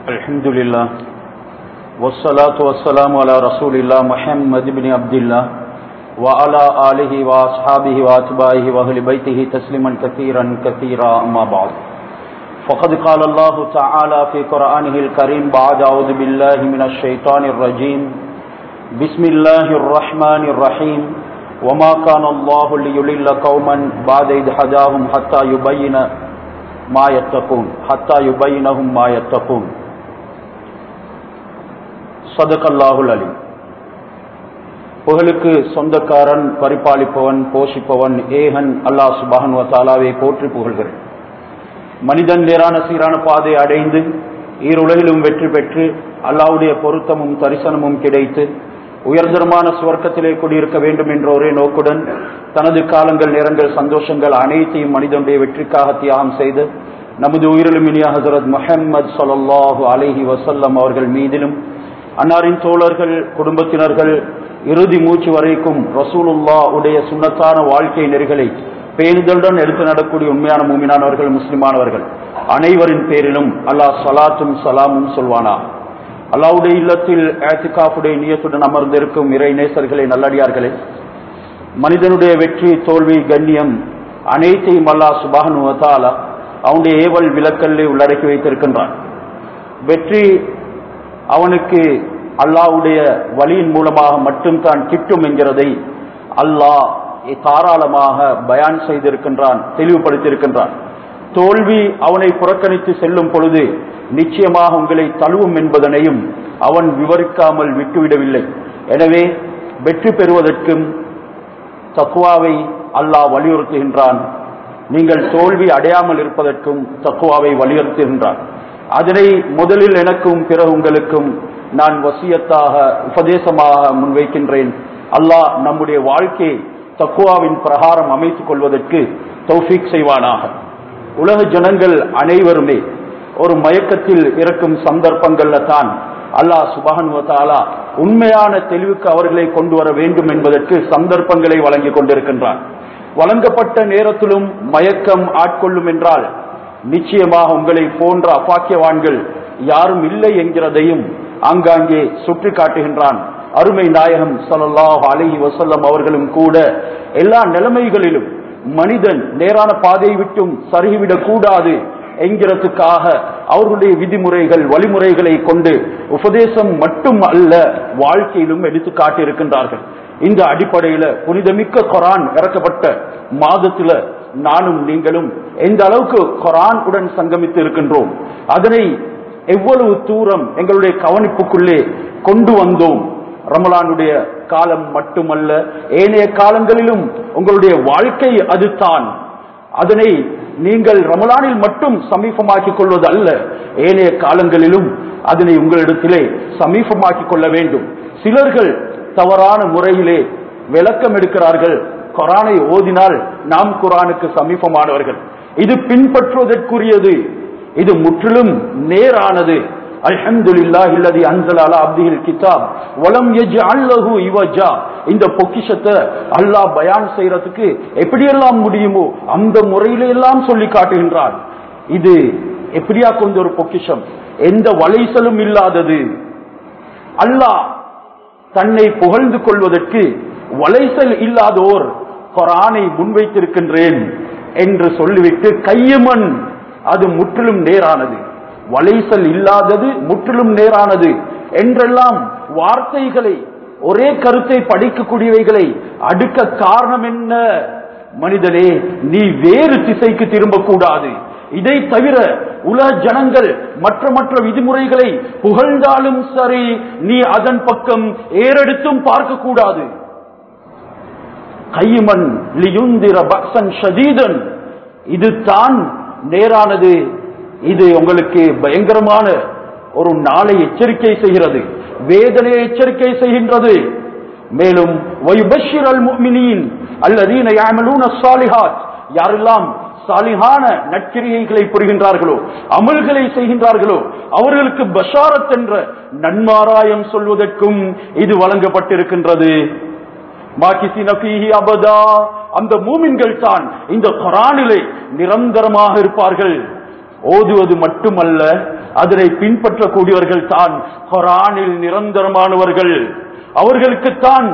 Alhamdulillah, wassalatu wassalamu ala rasulillah Muhammad ibn Abdullah wa ala alihi wa ashabihi wa atba'ihi wa ahli baytihi tasliman kathiran kathira amma ba'd. Faqad qala Allah ta'ala fi Qur'anihi al-Karim ba'da a'udhu billahi minash shaitanir rajim. Bismillahir rahmanir rahim. Wa ma kana Allah liyudilla qauman ba'da idh hadahum hatta yubayyinahum ma yattaqun. சதகல்லாஹுல் அலீம். புகழுக்கு சொந்தக்காரன், பரிபாலிப்பவன், போஷிப்பவன் ஏகன் அல்லாஹ் சுப்ஹானஹு வ தஆலாவை போற்றி புகழ்கிறேன். மனிதன் நேரான சீரான பாதை அடைந்து ஈருலகிலும் வெற்றி பெற்று அல்லாஹ்வுடைய பொருத்தமும் தரிசனமும் கிடைத்து உயர்தரமான சுவர்க்கத்திலே குடியிருக்க வேண்டும் என்ற ஒரே நோக்குடன் தனது காலங்கள், நேரங்கள், சந்தோஷங்கள் அனைத்தையும் மனிதனுடைய வெற்றிக்காக தியாகம் செய்து நமது உயிரிலும் இனிய ஹஸரத் முஹம்மது ஸல்லல்லாஹு அலைஹி வஸல்லம் அவர்கள் மீதிலும் அன்னாரின் தோழர்கள், குடும்பத்தினர்கள் இறுதி மூச்சு வரைக்கும் ரசூலுல்லாஹ் உடைய சுன்னத்தான வாழ்க்கை நெறிகளை பேணுதலுடன் எடுத்து நடக்கூடிய உண்மையான மூமினானவர்கள், முஸ்லிமானவர்கள் அனைவரின் பேரிலும் அல்லாஹ் ஸலாத்தும் ஸலாமும் சொல்வானா. அல்லாஹ்வுடைய இல்லத்தில் இஅ்திகாஃபுடைய நியத்துடன் அமர்ந்திருக்கும் இறை நேசர்களே, நல்லடியார்களே, மனிதனுடைய வெற்றி, தோல்வி, கண்ணியம் அனைத்தையும் அல்லாஹ் சுப்ஹானஹு வ தஆலா அவனுடைய ஏவல் விலக்கல்லே உள்ளடக்கி வைத்திருக்கின்றான். வெற்றி அவனுக்கு அல்லாஹ்வுடைய வழியின் மூலமாக மட்டும்தான் கிட்டும் என்கிறதை அல்லாஹ் தாராளமாக பயான் செய்திருக்கின்றான், தெளிவுபடுத்தியிருக்கின்றான். தோல்வி அவனை புறக்கணித்து செல்லும் பொழுது நிச்சயமாக உங்களை தழுவும் என்பதனையும் அவன் விவரிக்காமல் விட்டுவிடவில்லை. எனவே வெற்றி பெறுவதற்கும் தக்வாவை அல்லாஹ் வலியுறுத்துகின்றான். நீங்கள் தோல்வி அடையாமல் இருப்பதற்கும் தக்வாவை வலியுறுத்துகின்றான். அதனை முதலில் எனக்கும் பிறகு உங்களுக்கும் நான் வசியத்தாக, உபதேசமாக முன்வைக்கின்றேன். அல்லாஹ் நம்முடைய வாழ்க்கையை தக்வாவின் பிரகாரம் அமைத்துக் கொள்வதற்கு தௌஃபீக் செய்வானாக. உலக ஜனங்கள் அனைவருமே ஒரு மயக்கத்தில் இருக்கும் சந்தர்ப்பங்கள்ல தான் அல்லாஹ் சுப்ஹானஹு வ தஆலா உண்மையான தெளிவுக்கு அவர்களை கொண்டு வர வேண்டும் என்பதற்கு சந்தர்ப்பங்களை வழங்கி கொண்டிருக்கின்றான். வழங்கப்பட்ட நேரத்திலும் மயக்கம் ஆட்கொள்ளும் என்றால் நிச்சயமாக உங்களை போன்ற அபாக்கியவான்கள் யாரும் இல்லை என்கிறதையும் ஆங்காங்கே சுட்டி காட்டுகின்றான். அருமை நாயகம் ஸல்லல்லாஹு அலைஹி வஸல்லம் அவர்களும் கூட எல்லா நிலைமைகளிலும் மனிதன் நேரான பாதையை விட்டும் சருகிவிடக் கூடாது என்கிறதுக்காக அவர்களுடைய விதிமுறைகள், வழிமுறைகளை கொண்டு உபதேசம் மட்டும் அல்ல, வாழ்க்கையிலும் எடுத்து காட்டியிருக்கின்றார்கள். இந்த அடிப்படையில புனிதமிக்க குர்ஆன் இறக்கப்பட்ட மாதத்துல நானும் நீங்களும் எந்த அளவுக்கு குர்ஆன் உடன் சங்கமித்து இருக்கின்றோம், அதனை எவ்வளவு தூரம் எங்களுடைய கவனிப்புக்குள்ளே கொண்டு வந்தோம். ரமலானுடைய காலம் மட்டுமல்ல, ஏனைய காலங்களிலும் உங்களுடைய வாழ்க்கை அதுதான். அதனை நீங்கள் ரமலானில் மட்டும் சமீபமாக்கிக் கொள்வது அல்ல, ஏனைய காலங்களிலும் அதனை உங்களிடத்திலே சமீபமாக்கிக் கொள்ள வேண்டும். சிலர்கள் தவறான முறையிலே விளக்கம் எடுக்கிறார்கள். குர்ஆனை ஓதினால் நாம் குர்ஆனுக்கு சமீபமானவர்கள். இது பின்பற்றுவதற்குரியது, இது முற்றிலும் நேரானது. அல்ஹம்துலில்லாஹி அல்லதி அன்ஸல அலா அப்திஹில் கிதாப் வலம் யஜ்அல் லஹு இவஜா. இந்த பொக்கிஷத்தை அல்லாஹ் பயான் செய்யறதுக்கு எப்படியெல்லாம் முடியுமோ அந்த முறையில எல்லாம் சொல்லி காட்டுகின்றான். இது எப்படியா கொண்ட ஒரு பொக்கிஷம், எந்த வளைசலும் இல்லாதது. அல்லாஹ் தன்னை புகழ்ந்து கொள்வதற்கு வளைசல் இல்லாதோர் குர்ஆனை முன்வைத்திருக்கின்றேன் என்று சொல்லிவிட்டு கையமன், அது முற்றிலும் நேரானது, வளைசல் இல்லாதது முற்றிலும் நேரானது என்றெல்லாம் வார்த்தைகளை, ஒரே கருத்தை படிக்கக்கூடியவைகளை அடுக்க காரணம் என்ன? மனிதனே, நீ வேறு திசைக்கு திரும்பக்கூடாது. இதை தவிர உலக ஜனங்கள் மற்ற விதிமுறைகளை புகழ்ந்தாலும் சரி, நீ அதன் பக்கம் ஏறெடுத்தும் பார்க்க கூடாது. கைமன் லியுந்திர பக்ஸன் ஷதீதன், இதுதான் நேரானது. இது உங்களுக்கு பயங்கரமான ஒரு நாளை எச்சரிக்கை செய்கிறது, வேதனையை எச்சரிக்கை செய்கின்றது. மேலும் வயுபஷ்ஷிரல் முஃமினீன் அல்லதீன யஅமலூன ஸாலிஹாத், யாரெல்லாம் சாலிஹான நற்கிரியைகளை புரிகின்றார்களோ, அமல்களை செய்கின்றார்களோ, அவர்களுக்கு பஷாரத் என்ற நன்மாராயம் சொல்வதற்கும் இது வழங்கப்பட்டிருக்கின்றது. மாகிஸின ஃபீஹி அபதா, அந்த மூமின்கள் தான் இந்த குர்ஆனிலே நிரந்தரமாக இருப்பார்கள். ஓதுவது மட்டுமல்ல, அதனை பின்பற்றக்கூடியவர்கள் தான் குர்ஆனில் நிரந்தரமானவர்கள். அவர்களுக்குத்தான்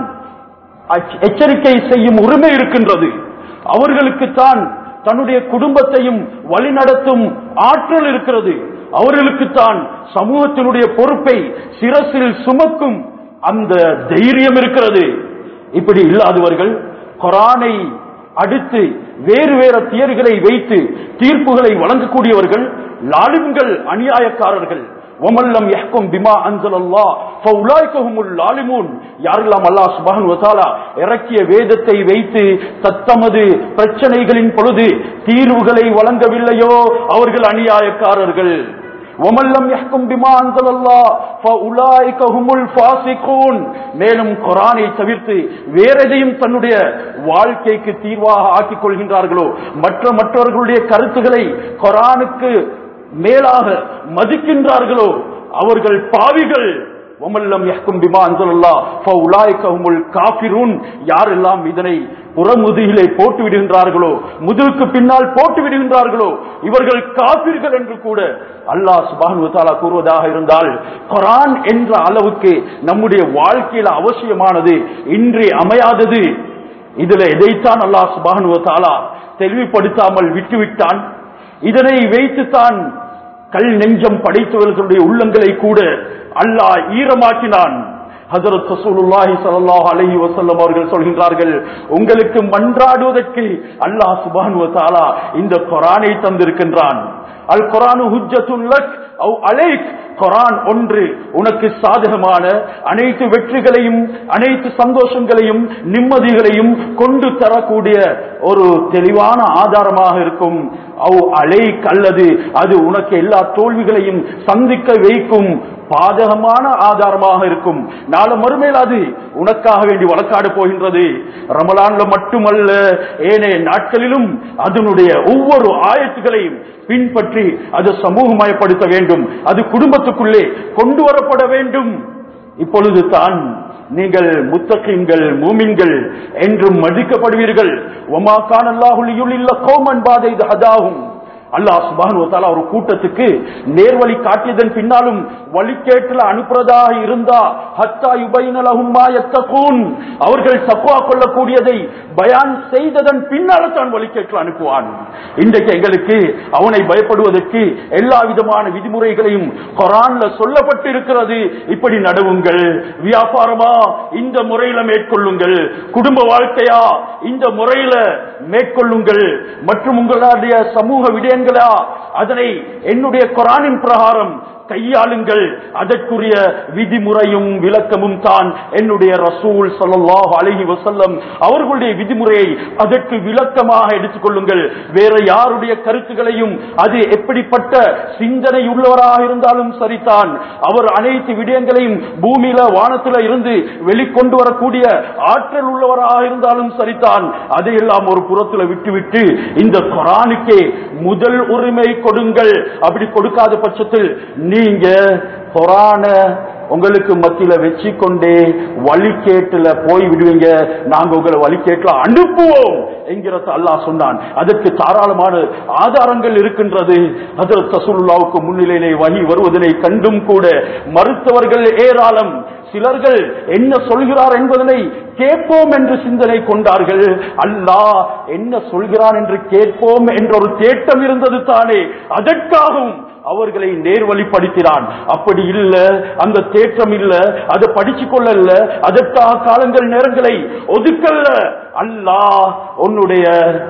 எச்சரிக்கை செய்யும் உரிமை இருக்கின்றது. அவர்களுக்குத்தான் தன்னுடைய குடும்பத்தையும் வழிநடத்தும் ஆற்றல் இருக்கிறது. அவர்களுக்குத்தான் சமூகத்தினுடைய பொறுப்பை சிரசில் சுமக்கும் அந்த தைரியம் இருக்கிறது. இப்படி இல்லாதவர்கள் குர்ஆனை அடுத்து வேறு வேறு தியரிகளை வைத்து தீர்ப்புகளை வழங்கக்கூடியவர்கள் லாலிம்கள், அநியாயக்காரர்கள். வமல்லம் யஹ்கும் பிமா அன்ஸலல்லாஹ் ஃபஉலாயிக ஹுமுல் லாலிமூன். யாரெல்லாம் அல்லாஹ் சுப்ஹானஹு வ தஆலா இறக்கிய வேதத்தை வைத்து தத்தமது பிரச்சனைகளின் பொழுது தீர்வுகளை வழங்கவில்லையோ அவர்கள் அநியாயக்காரர்கள். வமல்லம் யஹ்கும் பிமா அன்ஸலல்லாஹ் ஃபஉலாயிக ஹுமுல் ஃபாஸிகூன். மேலும் குர்ஆனை தவிர்த்து வேற எதையும் தன்னுடைய வாழ்க்கைக்கு தீர்வாக ஆக்கிக் கொள்கின்றார்களோ, மற்றவர்களுடைய கருத்துக்களை குர்ஆனுக்கு மேலாக மதிக்கின்றார்களோ அவர்கள் பாவிகள். வமல்லம் யஹ்கும் பிமா அன்ஸலல்லாஹ் ஃபஉலாயிக ஹுமுல் காஃபிரூன். யாரெல்லாம் இதனை புறமுதுகிலே போட்டு விடுகின்றார்களோ, முதுகுக்கு பின்னால் போட்டு விடுகின்றார்களோ இவர்கள் காஃபிர்கள் என்று கூட அல்லாஹ் சுப்ஹானஹு வ தஆலா கூறுவதாக இருந்தால், குர்ஆன் என்ற அளவுக்கு நம்முடைய வாழ்க்கையில அவசியமானது இன்றி அமையாதது. இதுல எதைத்தான் அல்லாஹ் சுப்ஹானஹு வ தஆலா தெளிவுபடுத்தாமல் விட்டுவிட்டான். இதனை வைத்துத்தான் கல் நெஞ்சம் படைத்தவர்களுடைய உள்ளங்களை கூட அல்லாஹ் ஈரமாக்கினான். ஹஜ்ரத் ரசூலுல்லாஹி ஸல்லல்லாஹு அலைஹி வஸல்லம் அவர்கள் சொல்கின்றார்கள், உங்களுக்கு மன்றாடுவதற்கு அல்லாஹ் சுப்ஹானஹு வ தஆலா இந்த குர்ஆனை தந்திருக்கின்றான். அல் குர்ஆனு ஹுஜ்ஜத்துன் லக் அவ் அலைக். குர்ஆன் ஒன்று உனக்கு சாதகமான அனைத்து வெற்றிகளையும் அனைத்து சந்தோஷங்களையும் நிம்மதிகளையும் கொண்டு தரக்கூடிய ஒரு தெளிவான ஆதாரமாக இருக்கும். அவ் அலைக், அல்லது அது உனக்கு எல்லா தோல்விகளையும் சந்திக்க வைக்கும் பாதகமான ஆதாரமாக இருக்கும். நாளை மறுமையில் அது உனக்காக வேண்டி வழக்காடு போகின்றது. ரமலான்ல மட்டுமல்ல, ஏனைய நாட்களிலும் அதனுடைய ஒவ்வொரு ஆயத்துகளையும் பின்பற்றி அது சமூகமயப்படுத்த வேண்டும். அது குடும்பத்துக்குள்ளே கொண்டு வரப்பட வேண்டும். இப்பொழுது தான் நீங்கள் முத்தகீன்கள், மூமின்கள் என்றும் மதிக்கப்படுவீர்கள். வமா கான அல்லாஹு லியுலில்ல கௌமன் பாத இத் ஹதாஹும். அல்லாஹ் சுப்ஹானஹு வ தஆலா ஒரு கூட்டத்துக்கு நேர்வழி காட்டியதன் பின்னாலும் வழிகேட்டில அனுப்புறதாக இருந்தா ஹத்தா யுபைன லஹும் மா யத்தகூன், அவர்கள் தக்வா கொள்ளக்கூடியதை பயான் செய்ததன் பின்னால தான் வழிகேட்டில அனுப்புவான். இன்றைக்கு எங்களுக்கு அவனை பயப்படுவதற்கு எல்லா விதமான விதிமுறைகளையும் குர்ஆன்ல சொல்லப்பட்டு இருக்கிறது. இப்படி நடவுங்கள். வியாபாரமா இந்த முறையில மேற்கொள்ளுங்கள். குடும்ப வாழ்க்கையா இந்த முறையில மேற்கொள்ளுங்கள். மற்றும் உங்களுடைய சமூக விடயங்களா அதனை என்னுடைய குர்ஆனின் பிரகாரம் கையாளுங்கள். அதற்குரிய விதிமுறையும் விளக்கமும் தான் என்னுடைய ரசூல் ஸல்லல்லாஹு அலைஹி வஸல்லம் அவர்களுடைய விதிமுறையை அதற்கு விளக்கமாக எடுத்துக்கொள்ளுங்கள். வேற யாருடைய கருத்துக்களையும், அது எப்படிப்பட்ட சிந்தனை உள்ளவராக இருந்தாலும் சரிதான், அவர் அனைத்து விடயங்களையும் பூமியில வானத்தில இருந்து வெளிக்கொண்டு வரக்கூடிய ஆற்றல் உள்ளவராக இருந்தாலும் சரிதான், அதையெல்லாம் ஒரு புறத்துல விட்டுவிட்டு இந்த குர்ஆனுக்கே முதல் உரிமை கொடுங்கள். அப்படி கொடுக்காத பட்சத்தில் நீங்க குர்ஆன உங்களுக்கு மத்தியில வச்சுக்கொண்டே வழிகேட்டுல போய் விடுவீங்க. நாங்க உங்களை வழிகேட்டுல அனுப்புவோம் என்கிறத அல்லாஹ் சொன்னான். அதற்கு தாராளமான ஆதாரங்கள் இருக்கின்றது. ஹஜ்ரத் ரசூலுல்லாஹ்வுக்கு முன்னிலையிலே வஹி வருவதனை கண்டும் கூட மறுத்தவர்கள் ஏராளம். சிலர்கள் என்ன சொல்கிறார் என்பதனை கேட்போம் என்று சிந்தனை கொண்டார்கள். அல்லாஹ் என்ன சொல்கிறான் என்று கேட்போம் என்ற ஒரு தேட்டம் இருந்தது தானே, அதற்காகவும் அவர்களை நேர்வழிப்படுத்தினான். அப்படி இல்ல, அந்த தேற்றம் இல்ல, அதை படிச்சு கொள்ளல, அதற்காக காலங்கள் நேரங்களை ஒதுக்கல்ல. அல்லாஹ் உன்னுடைய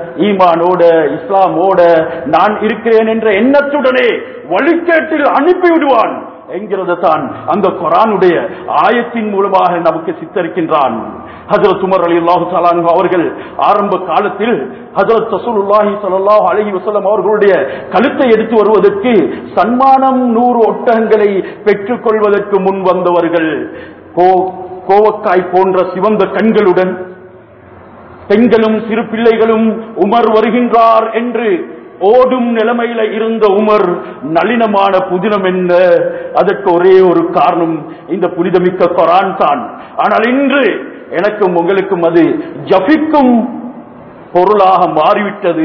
ஈமானோட இஸ்லாமோட நான் இருக்கிறேன் என்ற எண்ணத்துடனே வழிகேட்டில் அனுப்பிவிடுவான் என்கிறது தான் அந்த குர்ஆனுடைய ஆயத்தின் மூலமாக நமக்கு சித்தரிக்கின்றான். ஹஜ்ரத் உமர் ரலியல்லாஹு தஆலா அன்ஹு அவர்கள் ஆரம்ப காலத்தில் ஹஜ்ரத் ரசூலுல்லாஹி ஸல்லல்லாஹு அலைஹி வஸல்லம் அவர்களுடைய கழுத்தை எடுத்து வருவதற்கு சன்மானம் 100 ஒட்டகங்களை பெற்றுக் கொள்வதற்கு முன் வந்தவர்கள். கோவக்காய் போன்ற சிவந்த கண்களுடன் பெண்களும் சிறு பிள்ளைகளும் உமர் வருகின்றார் என்று ஓடும் நிலைமையில இருந்த உமர் நளினமான புதினம் என்ன? அதற்கு ஒரே ஒரு காரணம், இந்த புனிதமிக்க குர்ஆன் தான். ஆனால் இன்று எனக்கும் உங்களுக்கும் அது ஜபிக்கும் பொருளாக மாறிவிட்டது.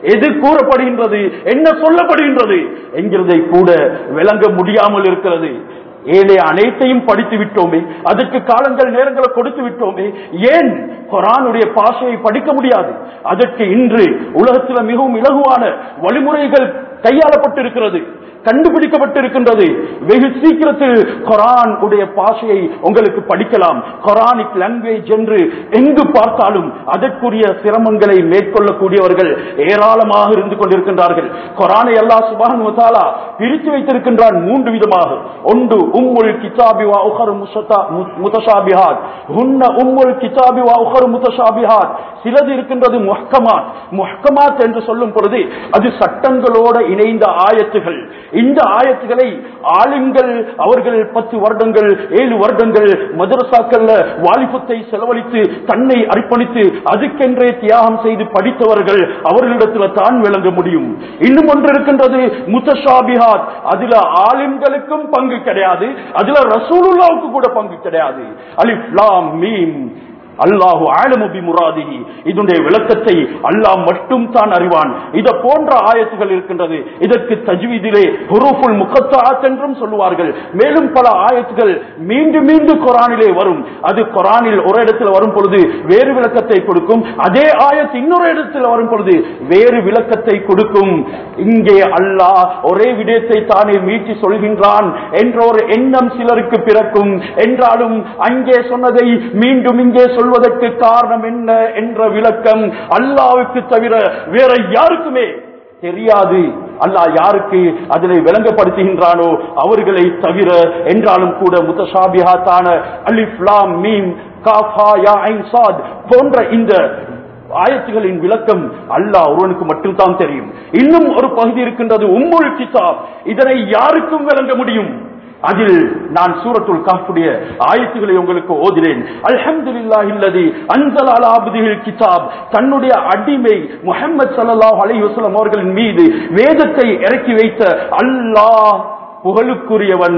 எது கூறப்படுகின்றது, என்ன சொல்லப்படுகின்றது என்கிறதை கூட விளங்க முடியாமல் இருக்கிறது. ஏழை அனைத்தையும் படித்து விட்டோமே, அதற்கு காலங்கள் நேரங்களை கொடுத்து விட்டோமே, ஏன் குர்ஆனுடைய பாஷையை படிக்க முடியாது? அதற்கு இன்று உலகத்தில் மிகவும் இலகுவான வழிமுறைகள் கையாளப்பட்டிருக்கிறது, கண்டுபிடிக்கப்பட்டிருக்கின்றது. வெகு சீக்கிரத்தில் குர்ஆன் உடைய பாஷையை உங்களுக்கு படிக்கலாம். குர்ஆனிக் லாங்குவேஜ் என்று எங்கு பார்த்தாலும் அதற்குரிய சிரமங்களை மேற்கொள்ளக்கூடியவர்கள் ஏராளமாக இருந்து கொண்டிருக்கின்றார்கள். குர்ஆனை அல்லாஹ் சுப்ஹானஹு வ தஆலா பிரித்து வைத்திருக்கின்றான் 3 விதமாக. ஒன்று உம்முல் கிதாபி வ உஹர் முத்தஷாபிஹாத். ஹுன்ன உம்முல் கிதாபி வ உஹர் முத்தஷாபிஹாத். சிலது இருக்கின்றது முஹ்கமாத். முஹ்கமாத் என்று சொல்லும் பொழுது அது சட்டங்களோடு இணைந்த ஆயத்துகள். இந்த ஆயத்துகளை ஆலிம்கள் அவர்கள் 10 வருடங்கள் 7 வருடங்கள் மதரசாக்கள்ல வாலிபத்தை செலவழித்து தன்னை அர்ப்பணித்து அதுக்கென்றே தியாகம் செய்து படித்தவர்கள் அவர்களிடத்தில் தான் விளங்க முடியும். இன்னும் ஒன்று இருக்கின்றது முத்தஷாபிஹாத். அதுல ஆலிம்களுக்கும் பங்கு கிடையாது, அதுல ரசூலுல்லாஹ்வுக்கு கூட பங்கு கிடையாது. அலிஃப் லாம் மீம் அல்லாஹு ஆலமு பிமுராதிஹி. இதனுடைய விளக்கத்தை அல்லாஹ் மட்டும் தான் அறிவான். இத போன்ற ஆயத்துகள் இருக்கின்றது. இதற்கு தஜ்வீதிலே ஹுரூஃபுல் முகத்தாத் என்றும் சொல்லுவார்கள். மேலும் பல ஆயத்துகள் மீண்டும் மீண்டும் குர்ஆனிலே வரும். அது குர்ஆனில் ஒரு இடத்தில் வரும் பொழுது வேறு விளக்கத்தை கொடுக்கும், அதே ஆயத் இன்னொரு இடத்தில் வரும் பொழுது வேறு விளக்கத்தை கொடுக்கும். இங்கே அல்லாஹ் ஒரே விடயத்தை தானே மீட்டி சொல்கின்றான் என்ற ஒரு எண்ணம் சிலருக்கு பிறக்கும். என்றாலும் அங்கே சொன்னதை மீண்டும் இங்கே சொல்வதற்கு காரணம் என்ன என்ற விளக்கம் அல்லாஹ்வுக்கு தவிர வேற யாருக்குமே தெரியாது. அல்லாஹ் யாருக்கு அதனை விளங்கப்படுத்துகின்றானோ அவர்களை தவிர. என்றாலும் கூட முத்தஷாபிஹாத்தான அலிஃப் லாம் மீம் காஃப் ஹா யா ஐன் ஸாத் போன்ற இந்த ஆயத்துகளின் விளக்கம் அல்லாஹ் ஒருவனுக்கு மட்டும்தான் தெரியும். இன்னும் ஒரு பகுதி இருக்கின்றது உம்முல் கிதாப். இதனை யாருக்கும் விளங்க முடியும். அதில் நான் சூரத்துல் கஹ்ஃபுடைய ஆயத்துகளை உங்களுக்கு ஓதினேன். அல்ஹம்துலில்லாஹில்லதி அன்ஸல அலா அப்திஹில் கிதாப். தன்னுடைய அடிமை முஹம்மது ஸல்லல்லாஹு அலைஹி வஸல்லம் அவர்களின் மீது வேதத்தை இறக்கி வைத்த அல்லாஹ் புகழுக்குரியவன்.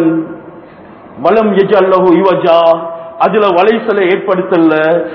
வலம் யஜல்லஹு இவஜா. அதுல வலைசலை ஏற்படுத்தல.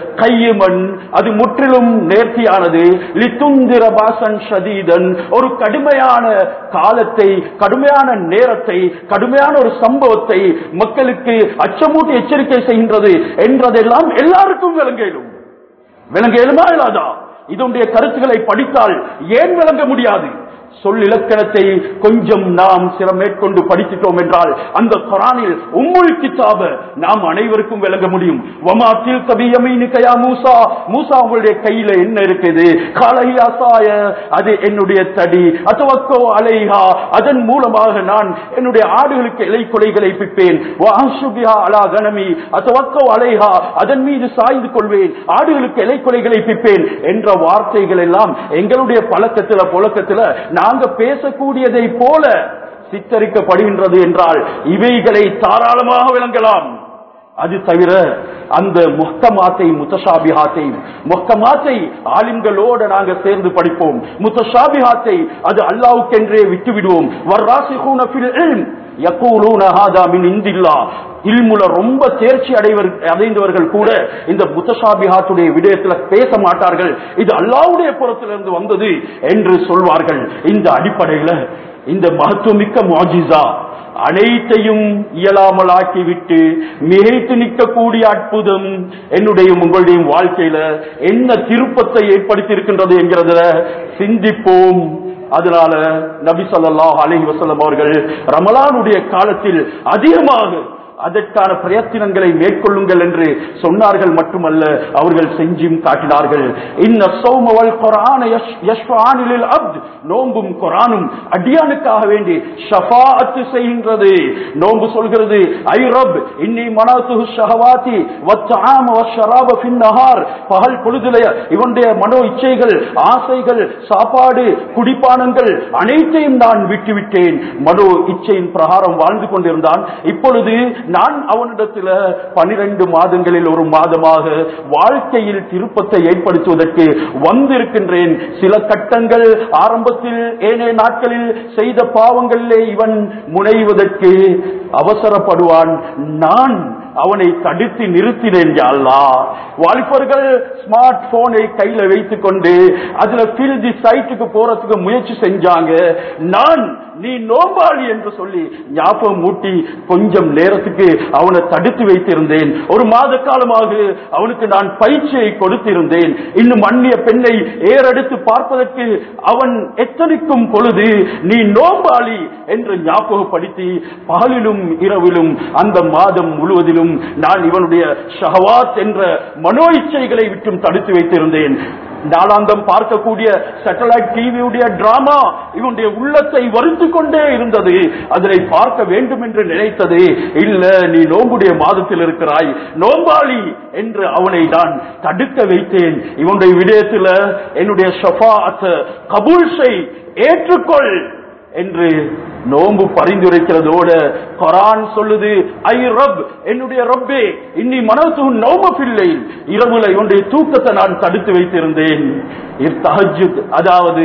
கையமன் அது முற்றிலும் நேர்த்தியானது. லிதுந்திர பாசன் ஷதீதன் ஒரு கடுமையான காலத்தை, கடுமையான நேரத்தை, கடுமையான ஒரு சம்பவத்தை மக்களுக்கு அச்சமூட்டி எச்சரிக்கை செய்கின்றது என்றதெல்லாம் எல்லாருக்கும் விளங்க இயலும். விளங்க இயலுமா இல்லாதா? இதனுடைய கருத்துக்களை படித்தால் ஏன் விளங்க முடியாது? சொல் இலக்கணத்தை கொஞ்சம் நாம் சில மேற்கொண்டு படித்துட்டோம் என்றால் அந்த குர்ஆனில் உம்முல் கிதாப நாம் அனைவருக்கும் விளங்க முடியும். வமா தில்க பியமீனிக யா மூசா. மூசா உங்களுடைய கையில என்ன இருக்குது? காலஹி அஸாய அது என்னுடைய தடி. அதவக்கோ அலைஹா அதன் மூலமாக நான் என்னுடைய ஆடுகளுக்கு இலை கொலைகளை பிப்பேன். வஅஷுபிஹா அலா கனமி அதவக்கோ அலைஹா அதன் மீது சாய்ந்து கொள்வேன், ஆடுகளுக்கு இலை கொலைகளை பிப்பேன் என்ற வார்த்தைகள் எல்லாம் எங்களுடைய பழக்கத்துல புழக்கத்துல நாங்க பேசக்கூடியதை போல சித்தரிக்கப்படுகின்றது என்றால் இவைகளை தாராளமாக விளங்கலாம். அது தவிர அந்த முஹ்கமாத்தை முத்தஷாபிஹாத்தை, முஹ்கமாத்தை ஆலிம்களோடு நாங்க சேர்ந்து படிப்போம், முத்தஷாபிஹாத்தை அது அல்லாஹ்வுக்கென்றே விட்டு விடுவோம். வர்ராசிஹூன ஃபில் இல்ம் யகூலூன ஹாதா மின் இன்தில்லாஹ். இல்முல ரொம்ப தேர்ச்சி அடைந்தவர்கள் கூட இந்த முத்தஷாபிஹாத்துடைய விடயத்துல பேச மாட்டார்கள், இது அல்லாஹ்வுடைய புறத்திலிருந்து வந்தது என்று சொல்வார்கள். இந்த அடிப்படையில இந்த மகத்துவமிக்க முஅஜிஸா அனைத்தையும் இயலாமல் ஆக்கிவிட்டு மிகைத்து நிற்கக்கூடிய அற்புதம் என்னுடைய உங்களுடைய வாழ்க்கையில என்ன திருப்பத்தை ஏற்படுத்தி இருக்கின்றது என்கிறதுல சிந்திப்போம். அதனால நபி ஸல்லல்லாஹு அலைஹி வஸல்லம் அவர்கள் ரமலானுடைய காலத்தில் அதிகமாக அதற்கான பிரயத்தனங்களை மேற்கொள்ளுங்கள் என்று சொன்னார்கள். மட்டுமல்ல, அவர்கள் செஞ்சும் காட்டினார்கள். இன்ன ஸௌம வல் குர்ஆன யஷ்ஃபஆனி லில் அப்த். நோம்பும் குர்ஆனும் அடியானுக்காக வேண்டி ஷஃபாஅத் செய்கின்றது. நோம்பு சொல்கிறது, ஐ ரப் இன்னி மனாதுஹு ஷஹவாதி வத்ஆம வஷ்ஷராப ஃபின் நஹார். பகல் பொழுதிலே இவனுடைய மனோ இச்சைகள், ஆசைகள், சாப்பாடு, குடிப்பானங்கள் அனைத்தையும் நான் விட்டுவிட்டேன். மனோ இச்சையின் பிரகாரம் வாழ்ந்து கொண்டிருந்தான். இப்பொழுது நான் அவனிடத்தில் 12 மாதங்களில் ஒரு மாதமாக வாழ்க்கையில் திருப்பத்தை ஏற்படுத்துவதற்கு வந்திருக்கின்றேன். சில கட்டங்கள் ஆரம்பத்தில் ஏனைய நாட்களில் செய்த பாவங்களிலே இவன் முனைவதற்கு அவசரப்படுவான். நான் அவனை தடுத்து நிறுத்தினேன் யா அல்லாஹ். வாலிபர்கள் ஸ்மார்ட் போனை கையில வைத்துக் கொண்டு அதுல பில்தி சைட்டுக்கு போறதுக்கு முயற்சி செஞ்சாங்க. நான் நீ நோம்பாளி என்று சொல்லி ஞாபகம் மூட்டி கொஞ்சம் நேரத்துக்கு அவனை தடுத்து வைத்திருந்தேன். ஒரு மாத காலமாக அவனுக்கு நான் பயிற்சியை கொடுத்திருந்தேன். இன்னும் அந்நிய பெண்ணை ஏறெடுத்து பார்ப்பதற்கு அவன் எத்தனைக்கும் பொழுது நீ நோம்பாளி என்று ஞாபகப்படுத்தி பகலிலும் இரவிலும் அந்த மாதம் முழுவதிலும் நான் இவனுடைய ஷஹவாத் என்ற மனோ இச்சைகளை விட்டும் தடுத்து வைத்திருந்தேன். நாளாந்தம் பார்க்கக்கூடிய சேட்டலைட் டிவியுடைய டிராமா இவனுடைய உள்ளத்தை வருத்திக் கொண்டே இருந்தது. அதனை பார்க்க வேண்டும் என்று நினைத்தது. இல்ல, நீ நோம்புடைய மாதத்தில் இருக்கிறாய், நோம்பாளி என்று அவனை நான் தடுக்க வைத்தேன். இவனுடைய விடயத்தில் என்னுடைய ஷஃபாஅத் கபூல் செய், ஏற்றுக்கொள் என்று நோம்பு பரிந்துரைக்கிறதோடு குர்ஆன் சொல்லுது, ஐ ரப், என்னுடைய ரப்பே, இன்னி மனது நௌமபில்லை, இரவுல இவனுடைய தூக்கத்தை நான் தடுத்து வைத்திருந்தேன். தஹஜ்ஜுத், அதாவது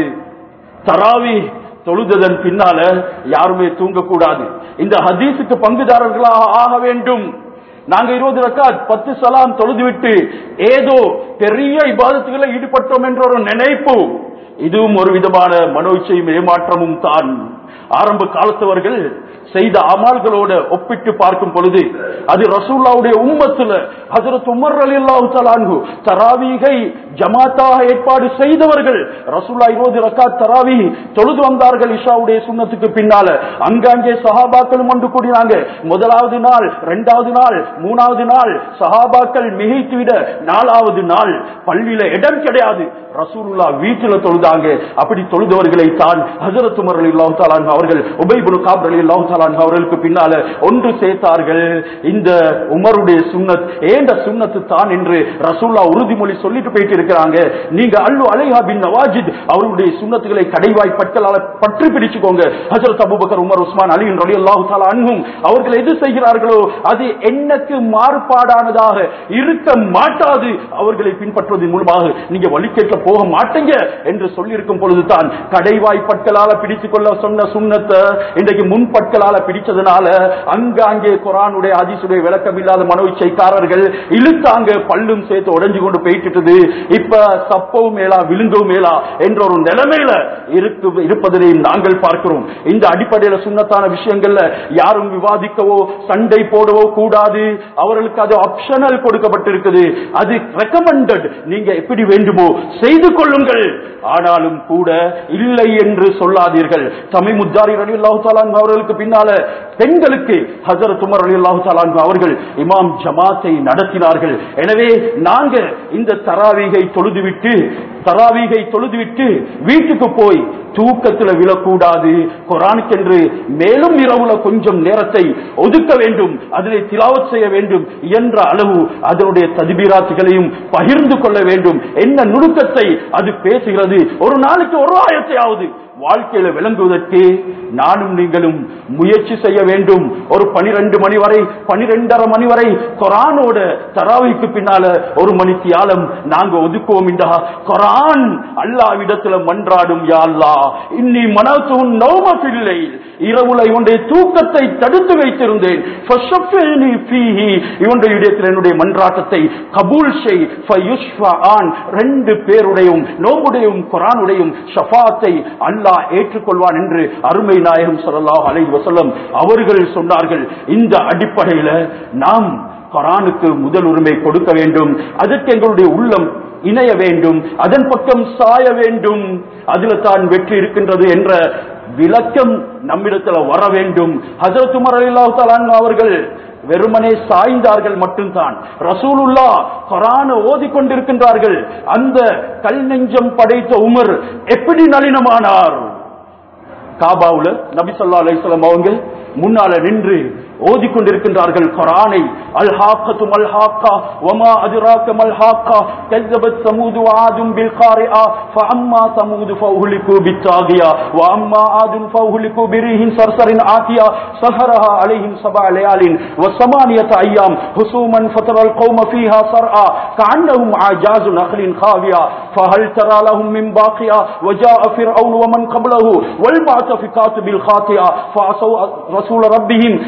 தராவி தொழுததன் பின்னால யாருமே தூங்கக்கூடாது. இந்த ஹதீஸுக்கு பங்குதாரர்களாக ஆக வேண்டும். நாங்க 20 ரக்காத் 10 சலாம் தொழுதுவிட்டு ஏதோ பெரிய இபாதத்துகளை ஈடுபட்டோம் என்ற ஒரு நினைப்பு, இதுவும் ஒரு விதமான மனோச்சையும் ஏமாற்றமும் தான். ஆரம்ப காலத்தவர்கள் செய்த அமல்களோட ஒப்பிட்டு பார்க்கும் பொழுது அது ரசூலுல்லாஹ்வுடைய உம்மத்துல ஹஜ்ரத் உமர் ரலியல்லாஹு தஆலா அன்ஹு தராவீகை ஜமாத்தாக ஏற்பாடு செய்தவர்கள். ரசூலுல்லாஹ் 20 ரக்காத் தராவீஹ் தொழுது வந்தார்கள் இஷாவுடைய சுன்னத்துக்கு பின்னால. அங்கங்கே சஹாபாக்களும் ஒன்று கூடினாங்க. முதலாவது நாள், இரண்டாவது நாள், மூணாவது நாள் சஹாபாக்கள் மிகைத்துவிட 4வது நாள் பள்ளியில இடம் கிடையாது, ரசூலுல்லாஹ் வீட்டில தொழுதாங்க. அப்படி தொழுதவர்களை தான் ஹஜ்ரத் உமர் ரலியல்லாஹு தஆலா அவர்கள் உபை இப்னு கஅப் ரலியல்லாஹு தஆலா அவர்களுக்கு பின்னால ஒன்று சேர்த்தார்கள். இந்த உமருடைய சுன்னத் ஏண்ட சுன்னத்து தான் என்று ரசூலுல்லாஹ் உறுதிமொழி சொல்லிட்டு போயிட்டு இருக்கிறாங்க. நீங்க அல்லு அலைஹா பின் நவாஜித் அவர்களுடைய சுன்னத்துகளை கடைவாய் பட்டலால பற்றி பிடிச்சுக்கோங்க. ஹஜ்ரத் அபூபக்கர், உமர், உஸ்மான், அலி ரலியல்லாஹு தஆலா அன்ஹும் அவர்கள் எது செய்கிறார்களோ அது என்னக்கு மாறுபாடானதாக இருக்க மாட்டாது. அவர்களை பின்பற்றுவதன் மூலமாக நீங்க வழிகேட்க போக மாட்டீங்க என்று சொல்லியிருக்கும் பொழுதுதான் கடைவாய் பட்களால பிடித்துக் கொள்ள சொன்ன சுன்னத்தை இன்றைக்கு முன்பட்களால பிடிச்சதுனால அங்கே குர்ஆனுடைய ஹதீஸுடைய விளக்கம் இல்லாத மனோ இச்சைக்காரர்கள் இழுத்தாங்க, பல்லும் சேர்த்து உடைஞ்சு கொண்டு போயிட்டு இப்ப சப்பவும் மேலா விழுங்கவும் மேலா என்ற ஒரு நிலைமையில இருப்பதை நாங்கள் பார்க்கிறோம். இந்த அடிப்படையில சுன்னத்தான விஷயங்கள்ல யாரும் விவாதிக்கவோ சண்டை போடவோ கூடாது. அவர்களுக்கு அது ஆப்ஷனல் கொடுக்கப்பட்டிருக்குது, அது ரெக்கமெண்டட். நீங்க எப்படி வேண்டுமோ செய்து கொள்ளுங்கள், ஆனாலும் கூட இல்லை என்று சொல்லாதீர்கள். தமீமுத்தாரி ரலியல்லாஹு தஆலா அவர்களுக்கு பின்னால பெண்களுக்கு ஹஜ்ரத் உமர் ரலியல்லாஹு தஆலா அவர்கள் இமாம் ஜமாத்தை நடத்தினார்கள். எனவே நாங்க இந்த தராவீகை தொழுதுவிட்டு வீட்டுக்கு போய் தூக்கத்தில் விழக்கூடாது. குர்ஆனுக்கென்று மேலும் இரவுல கொஞ்சம் நேரத்தை ஒதுக்க வேண்டும், அதிலே திலாவத் செய்ய வேண்டும் என்ற அளவு அதனுடைய தத்பீராத்துகளையும் பகிர்ந்து கொள்ள வேண்டும். என்ன நுணுக்கத்தை அது பேசுகிறது, ஒரு நாளைக்கு ஒரு ஆயத்தையாவது வாழ்க்கையில விளங்குவதற்கு நானும் நீங்களும் முயற்சி செய்ய வேண்டும். ஒரு 12 மணி வரை 12:30 மணி வரை குர்ஆனோட தராவீக்கு பின்னால ஒரு மணி தியாலம் நாங்க ஒதுக்குவோம். குர்ஆன் அல்லாஹ்விடத்துல மன்றாடும், யா அல்லாஹ் இன்னி மனது நௌமபில்லை, இரவுல இவனுடைய தூக்கத்தை தடுத்து வைத்திருந்தேன், ஃபஷஃபினி ஃபீஹி, இவனுடைய இடத்தில் என்னுடைய மன்றாட்டத்தை கபூல் செய், ஃபயுஷ்ஃபஆன், 2 பேருடையும் நோம்புடையும் குர்ஆனுடையும் ஷஃபாத்தை அல்லாஹ் ஏற்றுக்கொள்வான் என்று அருமை நாயகம் ஸல்லல்லாஹு அலைஹி வஸல்லம் அவர்கள் சொன்னார்கள். இந்த அடிப்படையில நாம் குர்ஆனுக்கு முதல் உரிமை கொடுக்க வேண்டும். அதற்கு எங்களுடைய உள்ளம் இணைய வேண்டும், அதன் பக்கம் சாய வேண்டும். அதில் தான் வெற்றி இருக்கின்றது என்ற விளக்கம் நம்மிடத்தில் வர வேண்டும். ஹஜ்ரத் உமர் ரலியல்லாஹு தஆலா அவர்கள் வெறுமனே சாய்ந்தார்கள் மட்டும்தான். ரசூலுல்லாஹ் குர்ஆனை ஓதிக்கொண்டிருக்கின்றார்கள். அந்த கல் நெஞ்சம் படைத்த உமர் எப்படி நளினமானார்? காபாவுல நபி ஸல்லல்லாஹு அலைஹி வஸல்லம் அவங்க முன்னால நின்று ஓதிக்கொண்டிருக்கின்றார்கள் குர்ஆனை. அல் ஹாக்கத்து மல் ஹாக்கா வமா அத்ராக மல் ஹாக்கா கஸபத் சமூது வஆதும் பில் காரிஆ ஃபஅம்மா சமூது ஃபௌஹ்லிகு பித்தாகியா வஅம்மா ஆதுன் ஃபௌஹ்லிகு பிரிஹின் சர்சரின் ஆதியா சஹரஹா அலைஹிம் சபஅ லயாலின் வஸமானியத அய்யாம் ஹுசூமன் ஃபதரல் கௌம ஃபீஹா ஸர்ஆ கஅன்னஹும் ஆஜாஸு நഖ்லின் காவியா ஃபஹல் தரா லஹும் மின் பாகியா வஜாஅ ஃபிர்அவுன் வமன் قبله والمعتفقات بالخاطئة فعصوا رسول ربهم فأخذ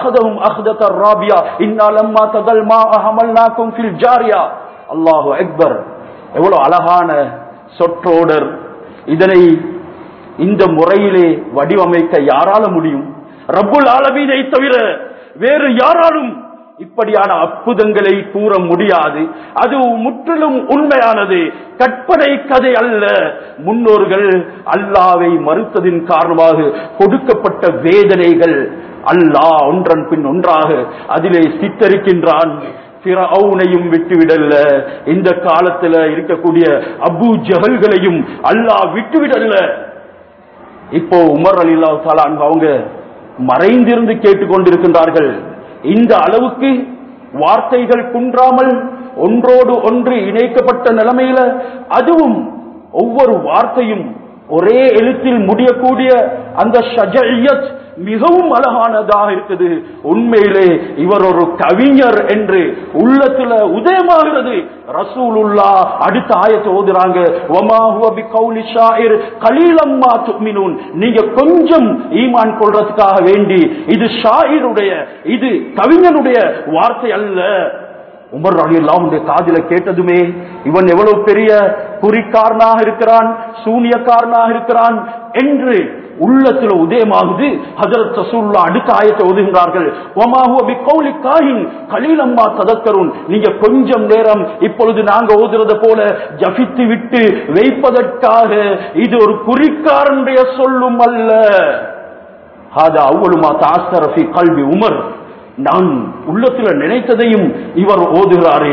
فأخذهم أخذة الرابية إنا لما تقى الماء حملناكم في الجارية. அல்லாஹு அக்பர். எவ்வளவு அழகான சொற்றோடர். இதனை இந்த முறையிலே வடிவமைக்க யாரால முடியும்? ரப்புல் ஆலமீனை தவிர வேறு யாராலும் இப்படியான அற்புதங்களை கூற முடியாது. அது முற்றிலும் உண்மையானது, கற்பனை கதை அல்ல. முன்னோர்கள் அல்லாஹ்வை மறுத்ததின் காரணமாக கொடுக்கப்பட்ட வேதனைகள் அல்லாஹ் ஒன்றன் பின் ஒன்றாக அதிலே சித்தரிக்கின்றான். ஃபிரௌனையும் விட்டுவிடல்ல, இந்த காலத்துல இருக்கக்கூடிய அபூ ஜஹல்களையும் அல்லாஹ் விட்டுவிடல்ல. இப்போ உமர் ரலியல்லாஹு தஆலா அன்ஹு அவங்க மறைந்திருந்து கேட்டுக்கொண்டிருக்கின்றார்கள். இந்த அளவுக்கு வார்த்தைகள் குன்றாமல் ஒன்றோடு ஒன்று இணைக்கப்பட்ட நிலைமையில, அதுவும் ஒவ்வொரு வார்த்தையும் ஒரே எழுத்தில் முடியக்கூடிய அந்த ஷஜஇயத் மிகவும் அழகானதாக இருக்குது. உண்மையிலே இவர் ஒரு கவிஞர் என்று உள்ளத்துல உதயமாகிறது. ரசூலுல்லாஹ் அடுத்த ஆயத்தை ஓதுறாங்க, வமா ஹுவ பிகௌலி ஷாயிர் கலீலம் மா துமினூன். நீங்க கொஞ்சம் ஈமான் கொள்றதுக்காக வேண்டி இது ஷாயிருடைய, இது கவிஞனுடைய வார்த்தை அல்ல. உமர் ரலியல்லாஹு அன்ஹு காதில கேட்டதுமே இவன் எவ்வளவு பெரிய குறிக்காரனாக இருக்கிறான், சூனியக்காரனாக இருக்கிறான் என்று உள்ளத்துல உதயமாகுது. ஹஜ்ரத் ரசூலுல்லாஹ் அடுத்த ஆயத்தை ஓதுகிறார்கள், வமா ஹுவ பிகௌலி காஹின் கலீலம் மா ததக்கருன். நீங்க கொஞ்சம் நேரம் இப்பொழுது நாங்க ஓதுறது போல ஜபித்து விட்டு வைப்பதற்காக இது ஒரு குறிக்காரனுடைய சொல்லும் அல்ல. ஹாதா அவ்வளு மா தஅஸ்ஸர ஃபீ கல்பி உமர். நான் உள்ளத்துல நினைத்ததையும் இவர் ஓதுகிறாரே.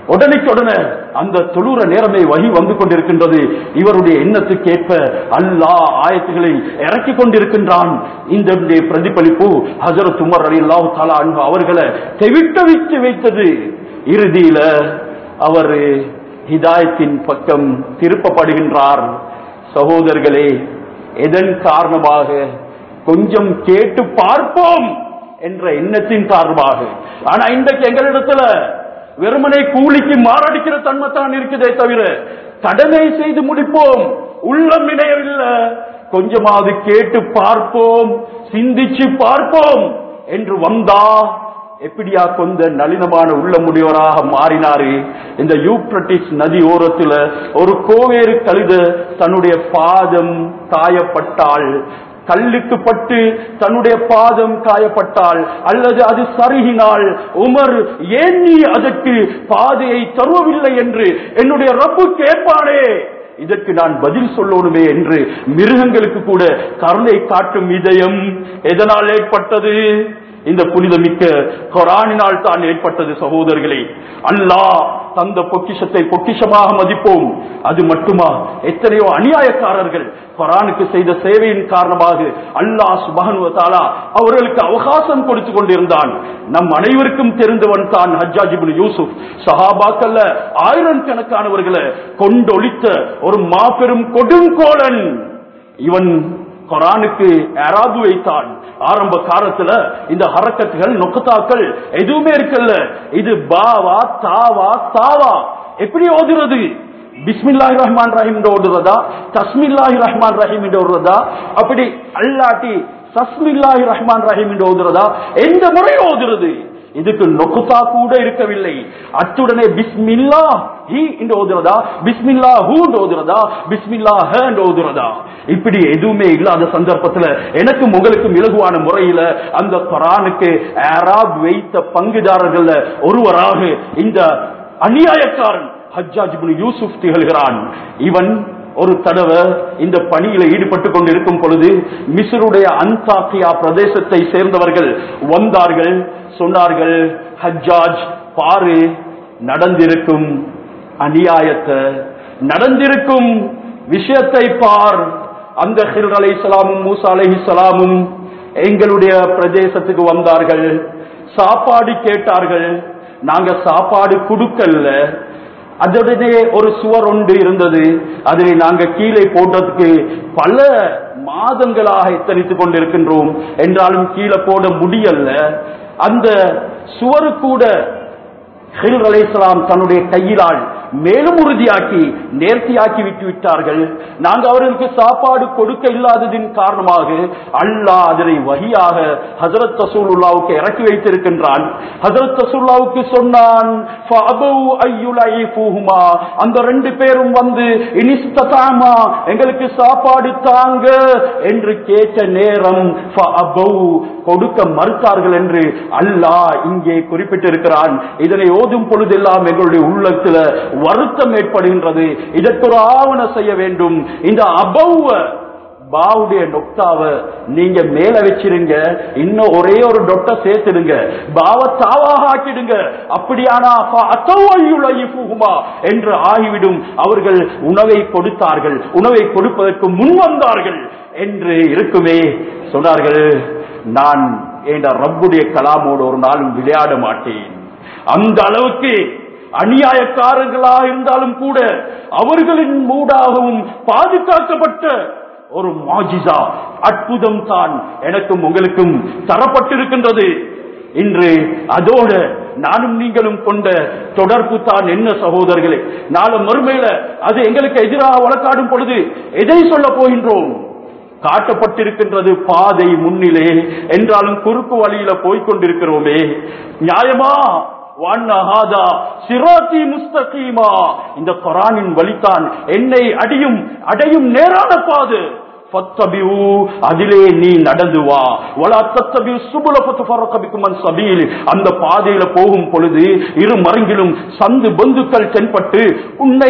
உடனே அந்த தொழுற நேரமே வஹி வந்து கொண்டிருக்கின்றது. இவருடைய எண்ணத்துக்கேற்ப அல்லாஹ் ஆயத்துகளை இறக்கி கொண்டிருக்கின்றான். இந்த பிரதிபலிப்பு ஹஜ்ரத் உமர் ரலியல்லாஹு தஆலா அன்ஹு அவர்களை தெவிட்டவிட்டு வைத்தது. இறுதியில அவர் ஹிதாயத்தின் பக்கம் திருப்பப்படுகின்றார். சகோதரர்களே, எதன் காரணமாக? கொஞ்சம் கேட்டு பார்ப்போம் என்ற எண்ணத்தின் காரணமாக. ஆனா இன்றைக்கு எங்களிடத்துல வெறுமனை கூலிக்கு மாரடிக்கிற தன்மைத்தான் இருக்குதே தவிர கடமை செய்து முடிப்போம் உள்ளம் இணையவில்லை. கொஞ்சமாவது கேட்டு பார்ப்போம், சிந்திச்சு பார்ப்போம் என்று வந்தா எப்படியா கொஞ்ச நளினமான உள்ளமுடையவராக மாறினாரு. இந்த யூப்ரட்டிஸ் நதி ஓரத்துல ஒரு கோவேறு கழுத தன்னுடைய பாதம் காயப்பட்டால், கல்லுக்கு பட்டு தன்னுடைய பாதம் காயப்பட்டால் அல்லது அது சருகினால், உமர் ஏன் நீ அதற்கு பாதையை தருவவில்லை என்று என்னுடைய ரப்பு கேட்பானே, இதற்கு நான் பதில் சொல்லணுமே என்று மிருகங்களுக்கு கூட கருணை காட்டும் இதயம் எதனால் ஏற்பட்டது? இந்த புனிதமிக்க குர்ஆனினால் தான் ஏற்பட்டது. சகோதரர்களே, அல்லாஹ் தந்த பொக்கிஷத்தை பொக்கிஷமாக மதிப்போம். அது மட்டுமா, எத்தனையோ அநியாயக்காரர்கள் குர்ஆனுக்கு செய்த சேவையின் காரணமாக அல்லாஹ் சுப்ஹானஹு வ தஆலா அவர்களுக்கு அவகாசம் கொடுத்து கொண்டிருந்தான். நம் அனைவருக்கும் தெரிந்தவன் தான் ஹஜ்ஜாஜ் இப்னு யூசுப். சஹாபாக்கள்ல ஆயிரக்கணக்கானவர்களை கொண்டொழித்த ஒரு மாபெரும் கொடுங்கோலன். இவன் குர்ஆனுக்கு இராபு வைத்தான். ஆரம்ப காலத்துல இந்த ஹரக்கத்துகள் நொக்கத்தாக்கள் எதுவுமே இருக்கல்ல. இது பாவா தாவா தாவா எப்படி ஓதுறது? பிஸ்மில்லாஹிர் ரஹ்மான் ரஹீம் ஓதுறதா, தஸ்மில்லாஹிர் ரஹ்மான் ரஹீம் ஓதுறதா, அப்படி அல்லாட்டி தஸ்மில்லாஹிர் ரஹ்மான் ரஹீம் ஓதுறதா, எந்த முறை ஓதுறது? இதுக்கு நொக்குத்தா கூட இருக்கவில்லை. அத்துடனே பிஸ்மில்லா ஹி என்று ஓதுறதா, பிஸ்மில்லா ஹூ ஓதுறதா, பிஸ்மில்லா ஹ ஓதுறதா, இப்படி எதுவுமே இல்லாத சந்தர்ப்பத்தில் எனக்கும் உங்களுக்கும் இலகுவான முறையில அந்த குர்ஆனுக்கு இராப் வைத்த பங்குதாரர்கள் ஒருவராக இந்த அநியாயக்காரன் ஹஜ்ஜாஜ் இப்னு யூசுப் திகழ்கிறான். இவன் ஒரு தடவை இந்த பணியில ஈடுபட்டுக் கொண்டிருக்கும் பொழுது மிஸ்ருடைய அன்தாக்கியா பிரதேசத்தை சேர்ந்தவர்கள் வந்தார்கள். சொன்னார்கள், ஹஜ்ஜாஜ் பாரு, நடந்திருக்கும் அநியாயத்தை, நடந்திருக்கும் விஷயத்தை பார். அந்த ஹிர் அலைஹிஸ்ஸலாமும் மூசா அலைஹிஸ்ஸலாமும் எங்களுடைய பிரதேசத்துக்கு வந்தார்கள், சாப்பாடு கேட்டார்கள். நாங்க சாப்பாடு கொடுக்கல. அதோடனே ஒரு சுவர் ஒன்று இருந்தது, அதில் நாங்க கீழே போட்டதுக்கு பல மாதங்களாக எத்தனித்துக் கொண்டிருக்கின்றோம். என்றாலும் கீழே போட முடியல. அந்த சுவரு கூட ஹிர் அலைஹிஸ்ஸலாம் தன்னுடைய கையிலால் மேலும் உறுதியாக்கி நேர்த்தியாக்கி விட்டார்கள். நாங்கள் அவர்களுக்கு சாப்பாடு கொடுக்க இல்லாததின் காரணமாக அல்லாஹ் அதனை வஹியாக ஹஜ்ரத் ரசூலுல்லாஹ்வுக்கு இறக்கி வைத்திருக்கின்றான். ஹஜ்ரத் ரசூலுல்லாஹ்வுக்கு சொன்னான், அந்த 2 பேரும் வந்து இனிஸ்ததாமா எங்களுக்கு சாப்பாடு தாங்க என்று கேட்ட நேரம் கொடுக்க மறுத்தார்கள் என்று அல்லாஹ் இங்கே குறிப்பிட்டிருக்கிறான். இதனை ஓதும் பொழுதெல்லாம் எங்களுடைய உள்ளத்துல வருத்தம் ஏற்படுகின்றது. இதற்கு ஒரு ஆவண செய்ய வேண்டும். இந்த அபௌவ பாவுடைய நொக்தாவை நீங்க மேல வச்சிருங்க, இன்னும் ஒரே ஒரு டொட்ட சேர்த்துடுங்க, பாவ தாவாக ஆக்கிடுங்க. அப்படியானா என்று ஆகிவிடும். அவர்கள் உணவை கொடுத்தார்கள், உணவை கொடுப்பதற்கு முன் வந்தார்கள் என்று இருக்குமே. சொன்னார்கள், நான் என்ற ரப்புடைய கலாமோடு ஒரு நாளும் விளையாட மாட்டேன். அந்த அளவுக்கு அநியாயக்காரர்களாக இருந்தாலும் கூட அவர்களின் மூடாகவும் பாதுகாக்கப்பட்ட ஒரு மாஜிசா அற்புதம் தான் எனக்கும் உங்களுக்கும் தரப்பட்டிருக்கின்றது. இன்று அதோடு நானும் நீங்களும் கொண்ட தொடர்பு தான் என்ன சகோதரர்களே? நாளை மறுமையில அது எங்களுக்கு எதிராக வழக்காடும் பொழுது எதை சொல்ல போகின்றோம்? காட்டப்பட்டிருக்கின்றது பாதை முன்னிலே என்றாலும் குறுக்கு வழியில போய்கொண்டிருக்கிறோமே. நியாயமா? இந்த குர்ஆனின் வழிதான் என்னை அடையும் நேரான பாதை. அதிலே நீ நடந்து வா. அந்த பாதையில போகும் பொழுது இரு மரங்கிலும் சந்து பந்துக்கள் தென்பட்டு உன்னை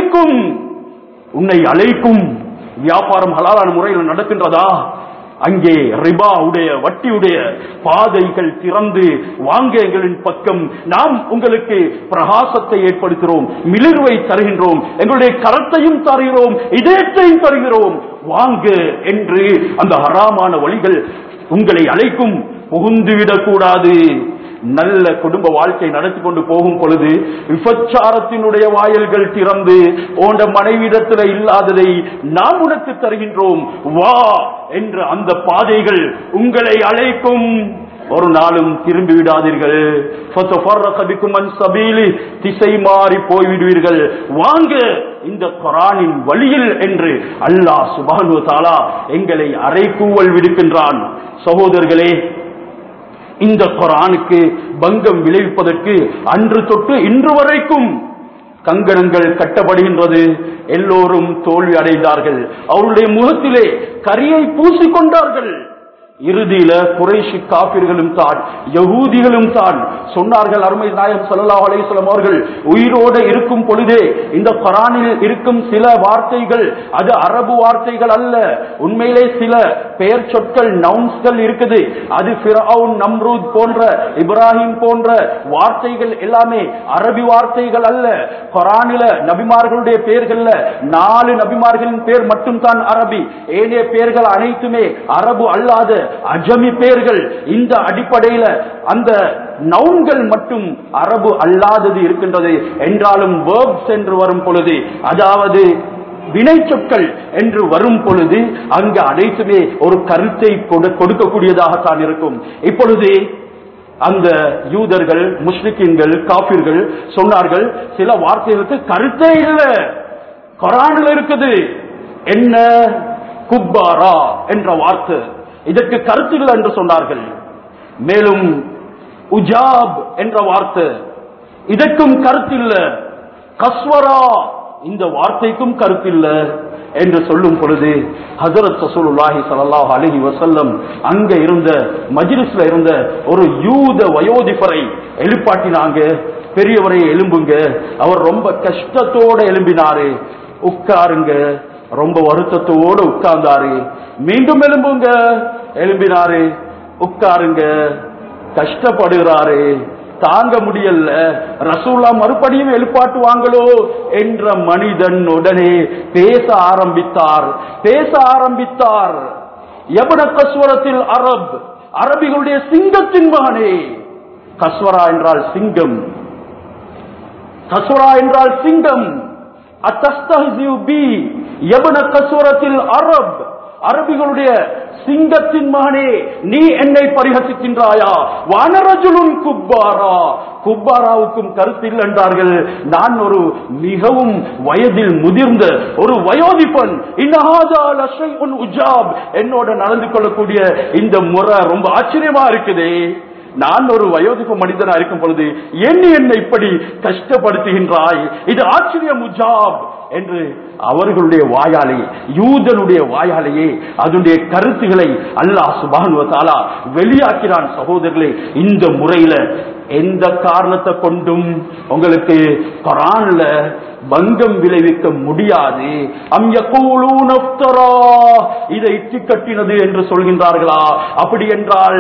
அழைக்கும். வியாபாரம் ஹலாலான முறையில் நடக்கின்றதா? அங்கே ரிபா உடைய வட்டியுடைய பாதைகள் திறந்து வாங்க எங்களின் பக்கம் நாம் உங்களுக்கு பிரகாசத்தை ஏற்படுத்துகிறோம், மிளிர்வை தருகின்றோம், எங்களுடைய கரத்தையும் தருகிறோம், இதயத்தையும் தருகிறோம், வாங்க என்று அந்த ஹராமான வழிகள் உங்களை அழைக்கும். புகுந்துவிடக் கூடாது. நல்ல குடும்ப வாழ்க்கை நடத்தி கொண்டு போகும் பொழுது விபச்சாரத்தினுடைய வாயில்கள் திறந்து ஓண்ட மனைவிடத்தில் இல்லாததை நாம் உனக்கு தருகின்றோம், வா என்று அந்த பாதைகள் உங்களை அழைக்கும். ஒரு நாளும் திரும்பி விடாதீர்கள். திசை மாறி போய்விடுவீர்கள். வாங்க இந்த குர்ஆனின் வழியில் என்று அல்லாஹ் சுப்ஹானஹு வ தஆலா எங்களை அறைகூவல் விடுக்கின்றான். சகோதரர்களே, இந்த குர்ஆனுக்கு பங்கம் விளைவிப்பதற்கு அன்று தொட்டு இன்று வரைக்கும் கங்கணங்கள் கட்டப்படுகின்றது. எல்லோரும் தோல்வி அடைந்தார்கள். அவருடைய முகத்திலே கரியை பூசிக்கொண்டார்கள். இறுதியில குறைஷி காபிர்களும் தான் யகூதிகளும் தான் சொன்னார்கள். அருமை நாயகம் ஸல்லல்லாஹு அலைஹி வஸல்லம் அவர்கள் உயிரோடு இருக்கும் பொழுதே இந்த குர்ஆனில் இருக்கும் சில வார்த்தைகள் அது அரபு வார்த்தைகள் அல்ல, உண்மையிலே சில பெயர் சொற்கள் நவுன்ஸ்கள் இருக்குது. அது ஃபிரௌன், நம்ரூத் போன்ற இப்ராஹிம் போன்ற வார்த்தைகள் எல்லாமே அரபி வார்த்தைகள் அல்ல. குர்ஆனில நபிமார்களுடைய பெயர்கள்ல 4 நபிமார்களின் பெயர் மட்டும் தான் அரபி, ஏனைய பெயர்கள் அனைத்துமே அரபு அல்லாத அஜமி பெயர்கள். இந்த அடிப்படையில அந்த நவுன்கள் மட்டும் அரபு அல்லாதது இருக்கின்றது. என்றாலும் வேர்ப்ஸ் என்று வரும் பொழுது, அதாவது வினை சொற்கள் என்று வரும் பொழுது அங்கு அனைத்துமே ஒரு கருத்தை கொடுக்கக்கூடியதாகத்தான் இருக்கும். இப்பொழுது அந்த யூதர்கள், முஸ்லிம்கள், காபிர்கள் சொன்னார்கள், சில வார்த்தைகளுக்கு கருத்தே இல்லை, குர்ஆனில் இருக்குது. என்ன? குப்பாரா என்ற வார்த்தை, இதற்கு கருத்துகள் என்று சொன்னார்கள். மேலும் உஜாப் என்ற வார்த்தை, இதற்கும் கருத்தில்ல. கஸ்வரா, இந்த வார்த்தைக்கும் கருத்தில்ல என்று சொல்லும் பொழுது ஹஜ்ரத் ரசூலுல்லாஹி ஸல்லல்லாஹு அலைஹி வஸல்லம் அங்க இருந்த மஜ்லிஸ்ல இருந்த ஒரு யூத வயோதிபரை எழுப்பாட்டினாங்க. பெரியவரை எழும்புங்க. அவர் ரொம்ப கஷ்டத்தோட எழும்பினாரு. உட்காருங்க. ரொம்ப வருத்தத்தோடு உட்கார்ந்தாரு. மீண்டும் எழும்புங்க. எழும்பினாரு. உட்காருங்க. கஷ்டப்படுகிறாரு, தாங்க முடியல. ரசூலுல்லாஹ் மறுபடியும் எழுப்பாட்டுவாங்களோ என்ற மனிதன் உடனே பேச ஆரம்பித்தார். யப்ன கஸ்வரத்தில் அரப், அரபிகளுடைய சிங்கத்தின் மகனே. கஸ்வரா என்றால் சிங்கம். கஸ்வரா என்றால் சிங்கம். அத்தஸ்தஹ்ஸிஉ பி யப்ன கஸ்வரத்தில் அரப், அரபிகளுடைய சிங்கத்தின் மகனே, நீ என்னை பரிகசிக்கின்றாயா? வானரஜுலுன் குப்பாரா, குப்பாராவுக்கும் கருத்தில் என்றார்கள். நான் ஒரு மிகவும் வயதில் முதிர்ந்த ஒரு வயோதிபன். என்னோட நடந்து கொள்ளக்கூடிய இந்த முறை ரொம்ப ஆச்சரியமா இருக்குது. நான் ஒரு வயோதிப மனிதனா இருக்கும் பொழுது என்னை இப்படி கஷ்டப்படுத்துகின்றாய், இது ஆச்சரியம் உஜாப் என்று அவர்களுடைய வாயாலே, யூதனுடைய வாயாலேயே அதனுடைய கருத்துக்களை அல்லாஹ் சுப்ஹானஹு வ தஆலா வெளியாக்கிறான். சகோதரர்களே, இந்த முறையில எந்த காரணத்தை கொண்டும் உங்களுக்கு குர்ஆன்ல பங்கம் விளைவிக்க முடியாது. அம் யகூலூன இஃப்தரா, இதை இட்டுக்கட்டினது என்று சொல்கின்றார்களா? அப்படி என்றால்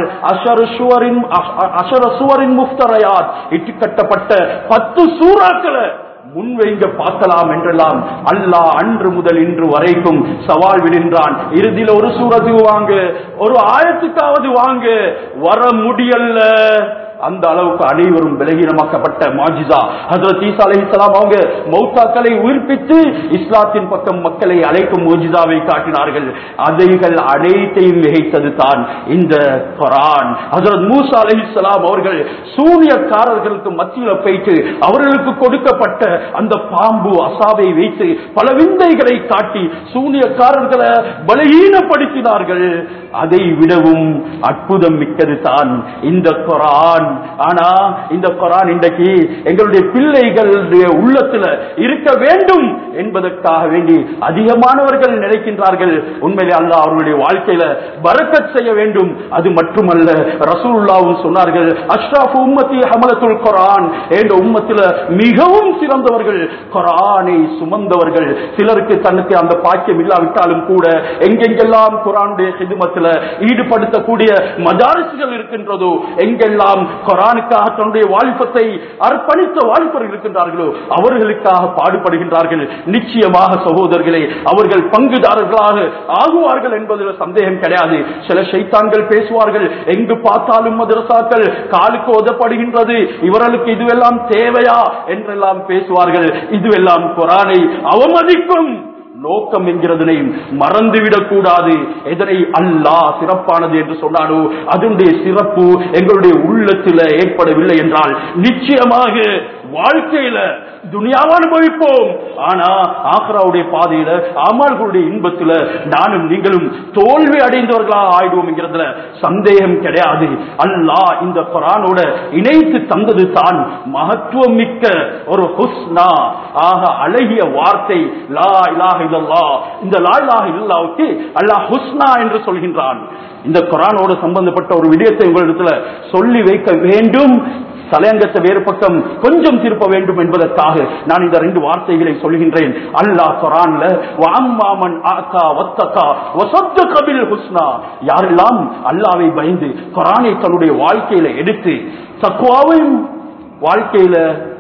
அஷர சுவரின் முஃப்தரயாத், இட்டுக்கட்டப்பட்ட 10 சூறாக்களை முன்வைங்க பார்க்கலாம் என்றெல்லாம் அல்லாஹ் அன்று முதல் இன்று வரைக்கும் சவால் விடுகின்றான். இறுதியில் ஒரு சூரத்துக்கு வாங்க, ஒரு ஆயத்துக்காவது வாங்க, வர முடியல. அந்த அளவுக்கு அனைவரும் பலகீனமாக்கப்பட்ட மாஜிசா ஹஜ்ரத் ஈசா அலைஹிஸ்ஸலாம் அவங்க மௌத்தாக்களை உயிர்ப்பித்து இஸ்லாத்தின் பக்கம் மக்களை அழைக்கும் முஜிசாவை காட்டினார்கள். அதைகள் அனைத்தையும் மிகைத்தது தான் இந்த குர்ஆன். ஹஜ்ரத் மூசா அலைஹிஸ்ஸலாம் அவர்கள் சூனியக்காரர்களுக்கு மத்தியில் போயிட்டு அவர்களுக்கு கொடுக்கப்பட்ட அந்த பாம்பு அசாவை வைத்து பல விந்தைகளை காட்டி சூனியக்காரர்களை பலகீனப்படுத்தினார்கள். அதை விடவும் அற்புதம் மிக்கது தான் இந்த குர்ஆன். ஆனா இந்த குர்ஆன் இன்றைக்கு எங்களுடைய பிள்ளைகளுடைய உள்ளத்துல இருக்க வேண்டும் என்பதற்காக வேண்டி அதிகமானவர்கள் நினைக்கின்றார்கள். உண்மையிலே அல்லாஹ் அவர்களுடைய வாழ்க்கையில பரக்கத் செய்ய வேண்டும். அது மட்டுமல்ல, ரசூலுல்லாஹ் சொன்னார்கள், அஷ்ரஃபு உம்மத்தி ஹமலத்துல் குர்ஆன், என்ற உம்மத்தில மிகவும் சிறந்தவர்கள் குர்ஆனை சுமந்தவர்கள். சிலருக்கு தனக்கு அந்த பாக்கியம் இல்லாவிட்டாலும் கூட எங்கெங்கெல்லாம் குர்ஆனுடைய ஹிதுமத்தில ஈடுபடுத்தக்கூடிய மதாரிஸ்கள் இருக்கின்றதோ, எங்கெல்லாம் குர்ஆனுக்காக தன்னுடைய வாலிபத்தை அர்ப்பணித்த வாலிபர்கள் இருக்கின்றார்களோ அவர்களுக்காக பாடுபடுகின்றார்கள். நிச்சயமாக சகோதரர்களே, அவர்கள் பங்குதாரர்களாக ஆகுவார்கள் என்பதில் சந்தேகம் கிடையாது. சில ஷைத்தான்கள் பேசுவார்கள், எங்கு பார்த்தாலும் மதரசாக்கள் காலுக்கு ஓதப்படுகின்றது, இவர்களுக்கு இதுவெல்லாம் தேவையா என்றெல்லாம் பேசுவார்கள். இதுவெல்லாம் குர்ஆனை அவமதிக்கும் நோக்கம் என்கிறதனை மறந்துவிடக் கூடாது. எதனை அல்லாஹ் சிறப்பானது என்று சொன்னாலோ அதனுடைய சிறப்பு எங்களுடைய உள்ளத்தில் ஏற்படவில்லை என்றால் நிச்சயமாக வாழ்க்கையில துனியாவை அனுபவிப்போம். ஆனா ஆக்ராவுடைய பாதையில அமல்களுடைய இன்பத்துல நானும் நீங்களும் தோல்வி அடைந்தவர்களாக ஆயிடுவோம் என்கிறதுல சந்தேகம் கிடையாது. அல்லாஹ் இந்த குர்ஆனோட இணைத்து தந்தது தான் மகத்துவம் மிக்க ஒரு ஹுஸ்னா, ஆக அழகிய வார்த்தை லா இலாஹ இல்லல்லாஹ். இந்த லா இலாஹ இல்லல்லாஹ்வுக்கு அல்லாஹ் ஹுஸ்னா என்று சொல்கின்றான். இந்த குர்ஆனோடு சம்பந்தப்பட்ட ஒரு விடயத்தை உங்களிடத்துல சொல்லி வைக்க வேண்டும், தலையங்கத்தை வேறு பக்கம் கொஞ்சம் திருப்ப வேண்டும் என்பதற்காக நான் இந்த 2 வார்த்தைகளை சொல்கின்றேன். அல்லாஹ் குர்ஆன்ல வஅம்மாமன் ஆகா வத்தகா வஸத்தக பில் ஹுஸ்னா, யாரெல்லாம் அல்லாஹ்வை பயந்து குர்ஆனை தன்னுடைய வாழ்க்கையில எடுத்து தக்வாவையும் வாழ்க்கையில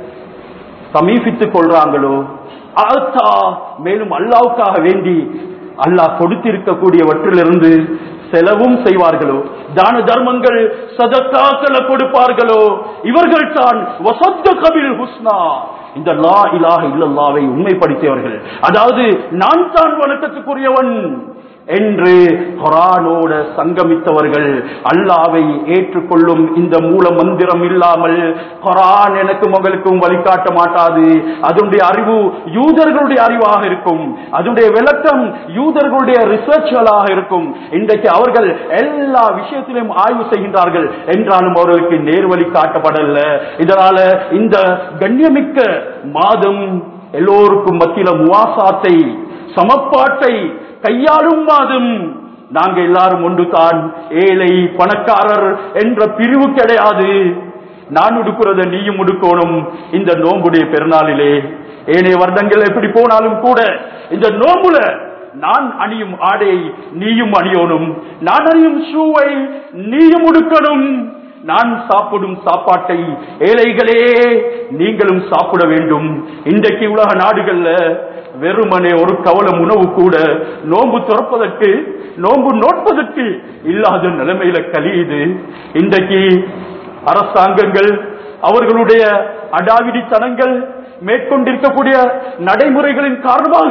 சமீபித்துக் கொள்றாங்களோ, ஆத்தா மேலும் அல்லாஹ்வுக்காக வேண்டி அல்லாஹ் கொடுத்திருக்கக்கூடியவற்றிலிருந்து செலவும் செய்வார்களோ, தான தர்மங்கள் சதக்காக்களை கொடுப்பார்களோ, இவர்கள் தான் வஸத்தக பில் ஹுஸ்னா, இந்த லா இலாஹ இல்லல்லாஹ்வை உண்மைப்படுத்தியவர்கள். அதாவது நான் தான் வணக்கத்துக்குரியவன் என்று குர்ஆனோட சங்கமித்தவர்கள். அல்லாஹ்வை ஏற்றுக்கொள்ளும் இந்த மூல மந்திரம் இல்லாமல் குர்ஆன் எனக்கும் உங்களுக்கும் வழிகாட்ட மாட்டாது. அதனுடைய அறிவு யூதர்களுடைய அறிவாக இருக்கும், அதனுடைய விளக்கம் யூதர்களுடைய ரிசர்ச்களாக இருக்கும். இன்றைக்கு அவர்கள் எல்லா விஷயத்திலும் ஆய்வு செய்கின்றார்கள் என்றாலும் அவர்களுக்கு நேர்வழி காட்டப்படல. இதனால இந்த கண்ணியமிக்க மாதம் எல்லோருக்கும் மத்தியில முவாசாத்தை, சமப்பாட்டை கையாளும் மாதம். நாங்க எல்லாரும் ஒன்று தான், ஏழை பணக்காரர் என்ற பிரிவு கிடையாது. நான் உடுக்கிறத நீயும் உடுக்கணும் இந்த நோம்புடைய பெருநாளிலே. ஏனைய வருடங்கள் எப்படி போனாலும் கூட இந்த நோம்புல நான் அணியும் ஆடையை நீயும் அணியணும், நான் அணியும் ஷூவை நீயும் உடுக்கணும், நான் சாப்பிடும் சாப்பாட்டை ஏழைகளே நீங்களும் சாப்பிட வேண்டும். இன்றைக்கு உலக நாடுகள்ல வெறுமனே ஒரு கவலம் உணவு கூட நோன்பு துறப்பதற்கு, நோன்பு நோட்பதற்கு இல்லாத நிலைமையில கலியுது. இன்றைக்கு அரசாங்கங்கள் அவர்களுடைய அடாவிடித்தனங்கள் மேற்கொண்டிருக்கக்கூடிய நடைமுறைகளின் காரணமாக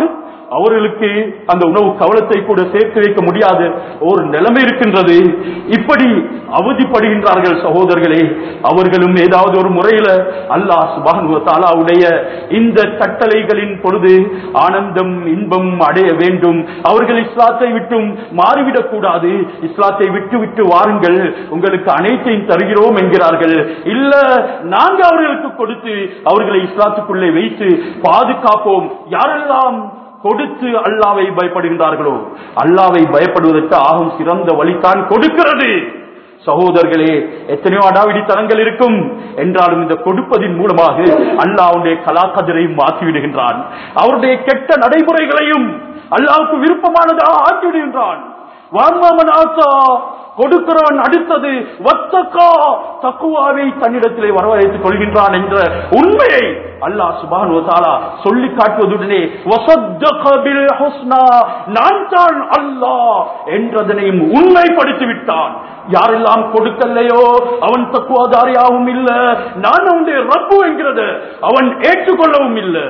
அவர்களுக்கு அந்த உணவு கவலத்தை கூட சேர்த்து வைக்க முடியாத ஒரு நிலைமை இருக்கின்றது. இப்படி அவதிப்படுகின்றார்கள் சகோதரர்களே. அவர்களும் ஏதாவது ஒரு முறையில அல்லாஹ் சுப்ஹானஹு வ தஆலாவுடைய இந்த கட்டளைகளின் பொழுது ஆனந்தம் இன்பம் அடைய வேண்டும். அவர்கள் இஸ்லாத்தை விட்டும் மாறிவிடக் கூடாது. இஸ்லாத்தை விட்டு விட்டு வாருங்கள், உங்களுக்கு அனைத்தையும் தருகிறோம் என்கிறார்கள். இல்ல, நாங்க அவர்களுக்கு கொடுத்து அவர்களை இஸ்லாத்துக்குள்ளே வைத்து பாதுகாப்போம். யாரெல்லாம் கொடுத்து அல்லாஹ்வை பயப்படுகின்றார்களோ, அல்லாஹ்வை பயப்படுவதற்கு ஆகும் சிறந்த வழிதான் கொடுக்கிறது. சகோதரர்களே, எத்தனையோ அடாவிடித்தனங்கள் இருக்கும் என்றாலும் இந்த கொடுப்பதின் மூலமாக அல்லாஹ்வுடைய கலாக்கதிரையும் மாற்றிவிடுகின்றான். அவருடைய கெட்ட நடைமுறைகளையும் அல்லாஹ்வுக்கு விருப்பமானதாக ஆக்கிவிடுகின்றான். வான்மாமன் ஆசா கொடுக்கிறவன் அடுத்தது வத்தகா தக்குவாவை தன்னிடத்திலே வரவழைத்துக் கொள்கின்றான் என்ற உண்மையை அல்லாஹ் சுப்ஹானஹு வ தஆலா சொல்லி காட்டுவதுடனே வஸத்தக பில் ஹுஸ்னா, நான் தான் அல்லாஹ் என்றதனையும் உண்மைப்படுத்தி விட்டான். யாரெல்லாம் கொடுக்கலையோ அவன் தக்குவாதாரியாகவும் இல்ல, நான் அவனுடைய ரப்பு என்கிறது அவன் ஏற்றுக்கொள்ளவும் இல்லை.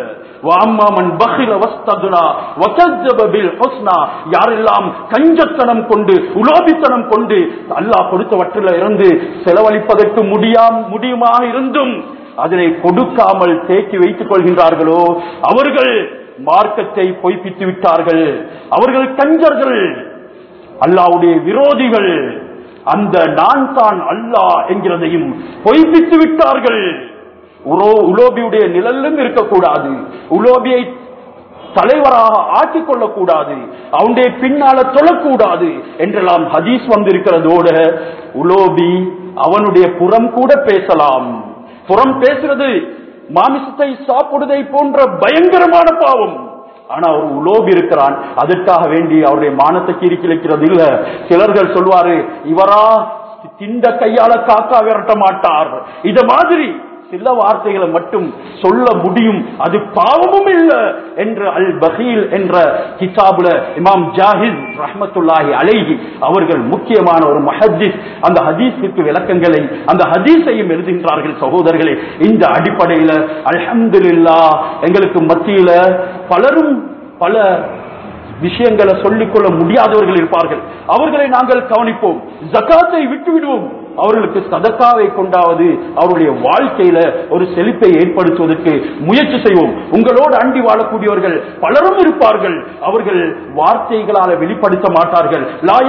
யாரெல்லாம் கஞ்சத்தனம் கொண்டு உலோபித்தனம் கொண்டு அல்லாஹ் கொடுத்தவற்றில் இருந்து செலவழிப்பதற்கு முடியுமாக இருந்தும் அதனை கொடுக்காமல் தேக்கி வைத்துக் கொள்கின்றார்களோ அவர்கள் மார்க்கத்தை பொய்ப்பித்து விட்டார்கள். அவர்கள் கஞ்சர்கள், அல்லாஹ்வுடைய விரோதிகள். அந்த நான் தான் அல்லாஹ் என்கிறதையும் பொய்ப்பித்து விட்டார்கள். உலோபியுடைய நிழலும் இருக்கக்கூடாது, உலோபியை தலைவராக ஆக்கிக் கொள்ளக்கூடாது, அவனுடைய பின்னால தொழக்கூடாது என்றெல்லாம் ஹதீஸ் வந்திருக்கிறதோடு உலோபி அவனுடைய புறம் கூட பேசலாம். புறம் பேசுறது மாமிசத்தை சாப்பிடுவதை போன்ற பயங்கரமான பாவம். ஆனா ஒரு உலோபி இருக்கிறான், அதற்காக வேண்டி அவருடைய மானத்தை கீறிக்கிழக்கிறது இல்ல. சிலர்கள் சொல்வாரு, இவரா திண்ட கையால காக்கா விரட்ட மாட்டார். இத மாதிரி சில வார்த்தைகளை மட்டும் சொல்ல முடியும், அது பாவமும் இல்லை என்று அல் பகீல் என்ற கிதாபுல இமாம் ஜாஹித் ரஹ்மத்துல்லாஹி அலைஹி அவர்கள் முக்கியமான ஒரு முஹத்திஸ் அந்த ஹதீஸுக்கு விளக்கங்களை அந்த ஹதீஸையும் எழுதுகின்றார்கள். சகோதரர்களே, இந்த அடிப்படையில அல்ஹம்துலில்லாஹ் எங்களுக்கு மத்தியில பலரும் பல விஷயங்களை சொல்லிக்கொள்ள முடியாதவர்கள் இருப்பார்கள். அவர்களை நாங்கள் கவனிப்போம், ஜகாத்தை விட்டு விடுவோம். அவர்களுக்கு சதக்காவை கொண்டாவது அவருடைய வாழ்க்கையில ஒரு செழிப்பை ஏற்படுத்துவதற்கு முயற்சி செய்வோம். உங்களோடு அண்டி வாழக்கூடியவர்கள் பலரும் இருப்பார்கள், அவர்கள் வார்த்தைகளால வெளிப்படுத்த மாட்டார்கள்.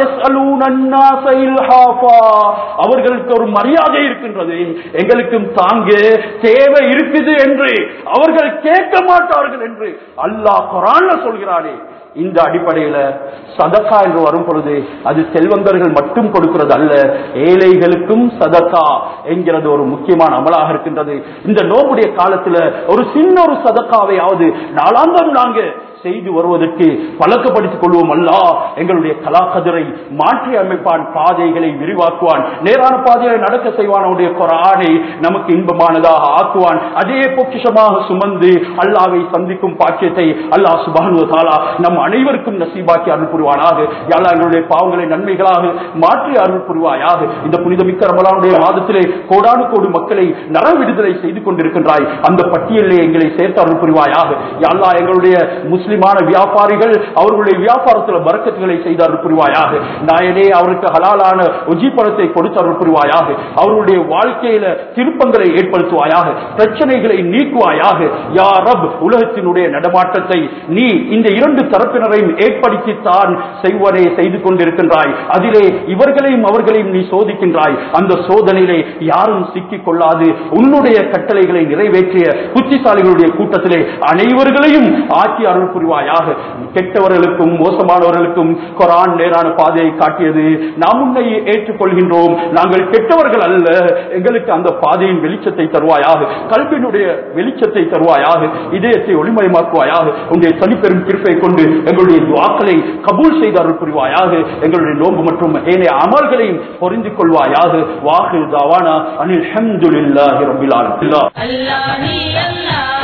அவர்களுக்கு ஒரு மரியாதை இருக்கின்றது, எங்களுக்கும் தாங்க தேவை இருக்குது என்று அவர்கள் கேட்க மாட்டார்கள் என்று அல்லாஹ் குர்ஆன்ல சொல்கிறானே. இந்த அடிப்படையில சதக்கா என்று வரும் பொழுது அது செல்வந்தர்கள் மட்டும் கொடுக்கிறது அல்ல, ஏழைகளுக்கும் சதக்கா என்கிறது ஒரு முக்கியமான அமலாக இருக்கின்றது. இந்த நோம்புடைய காலத்துல ஒரு சின்ன ஒரு சதக்காவையாவது நாளாந்தம் நாங்க செய்து வருவதற்கு பழக்கப்படுத்திக் கொள்வோம். அல்லாஹ் எங்களுடைய கலாக்கதிரை மாற்றி அமைப்பான், பாதைகளை விரிவாக்குவான், நேரான பாதைகளை நடக்க செய்வான். அவனுடைய குர்ஆனை நமக்கு இன்பமானதாக ஆக்குவான். அதே பொக்கிஷமாக சுமந்து அல்லாஹ்வை சந்திக்கும் பாக்கியத்தை அல்லாஹ் சுப்ஹானஹு வ தஆலா நம் அனைவருக்கும் நசீபாக்கி அருள் புரிவானாக. யா அல்லாஹ் எங்களுடைய பாவங்களை நன்மைகளாக மாற்றி அருள் புரிவாயாக. இந்த புனிதமிக்க ரமலானுடைய மாதத்திலே கோடானு கோடி மக்களை நர விடுதலை செய்து கொண்டிருக்கின்றாய், அந்த பட்டியலிலே எங்களை சேர்த்து அருள் புரிவாயாக. யா அல்லாஹ் எங்களுடைய முஸ்லிமான வியாபாரிகள் அவர்களுடைய வியாபாரத்தில் பரக்கத்துகளை செய்து அருள் புரிவாயாக. நாயனே, அவருக்கு ஹலாலான உஜிபலத்தை கொடுத்து அருள் புரிவாயாக. அவர்களுடைய வாழ்க்கையில திருப்பங்களை ஏற்படுத்துவாயாக, பிரச்சனைகளை நீக்குவாயாக. யா ரப், உலகத்தினுடைய நடமாட்டத்தை நீ இந்த இரண்டு தரப்பினரையும் ஏற்படுத்தித்தான் செய்வதை செய்து கொண்டிருக்கின்றாய். அதிலே இவர்களையும் அவர்களையும் நீ சோதிக்கின்றாய். அந்த சோதனையிலே யாரும் சிக்கிக் கொள்ளாது உன்னுடைய கட்டளைகளை நிறைவேற்றிய புத்திசாலிகளுடைய கூட்டத்திலே அனைவர்களையும் ஆக்கி அருள் புரிவாயாக. கெட்டவர்களுக்கும் மோசமானவர்களுக்கும் குர்ஆன் நேரான பாதையை காட்டியது. நாம் உன்னை ஏற்றுக்கொள்கின்றோம், நாங்கள் கெட்டவர்கள் அல்ல, எங்களுக்கு அந்த பாதையின் வெளிச்சத்தை தருவாயாக, கல்வியினுடைய வெளிச்சத்தை தருவாயாக, இதயத்தை ஒளிமயமாக்குவாயாக. உன்னுடைய தனிப்பெரும் கிருபை கொண்டு எங்களுடைய துஆக்களை கபூல் செய்து அருள் புரிவாயாக. எங்களுடைய நோன்பு மற்றும் ஏனைய அமல்களையும் பொருந்திக் கொள்வாயாக. வாஹிர் தவானா அனில் ஹம்துலில்லாஹி ரப்பில் ஆலமீன்.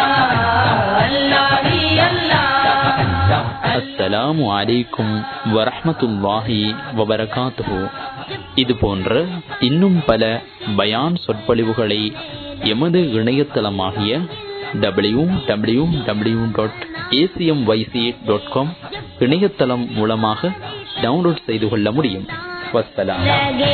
அஸ்ஸலாமு அலைக்கும் வரஹ்மத்துல்லாஹி வபரகாத்துஹு. இது போன்ற இன்னும் பல பயான் சொற்பொழிவுகளை எமது இணையதளமாகிய www.acmyc.com acmyc.com இணையதளம் மூலமாக டவுன்லோட் செய்து கொள்ள முடியும். வஸ்ஸலாம்.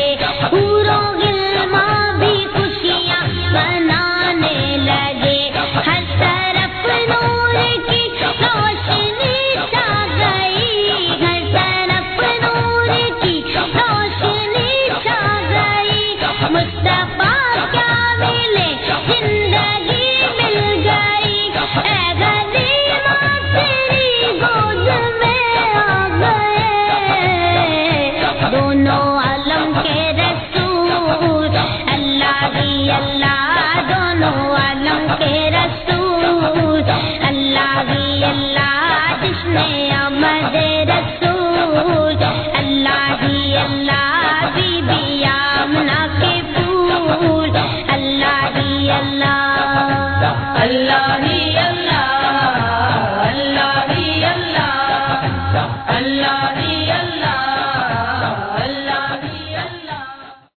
दोनों आलम के रसूल अल्लाह ही अल्लाह दोनों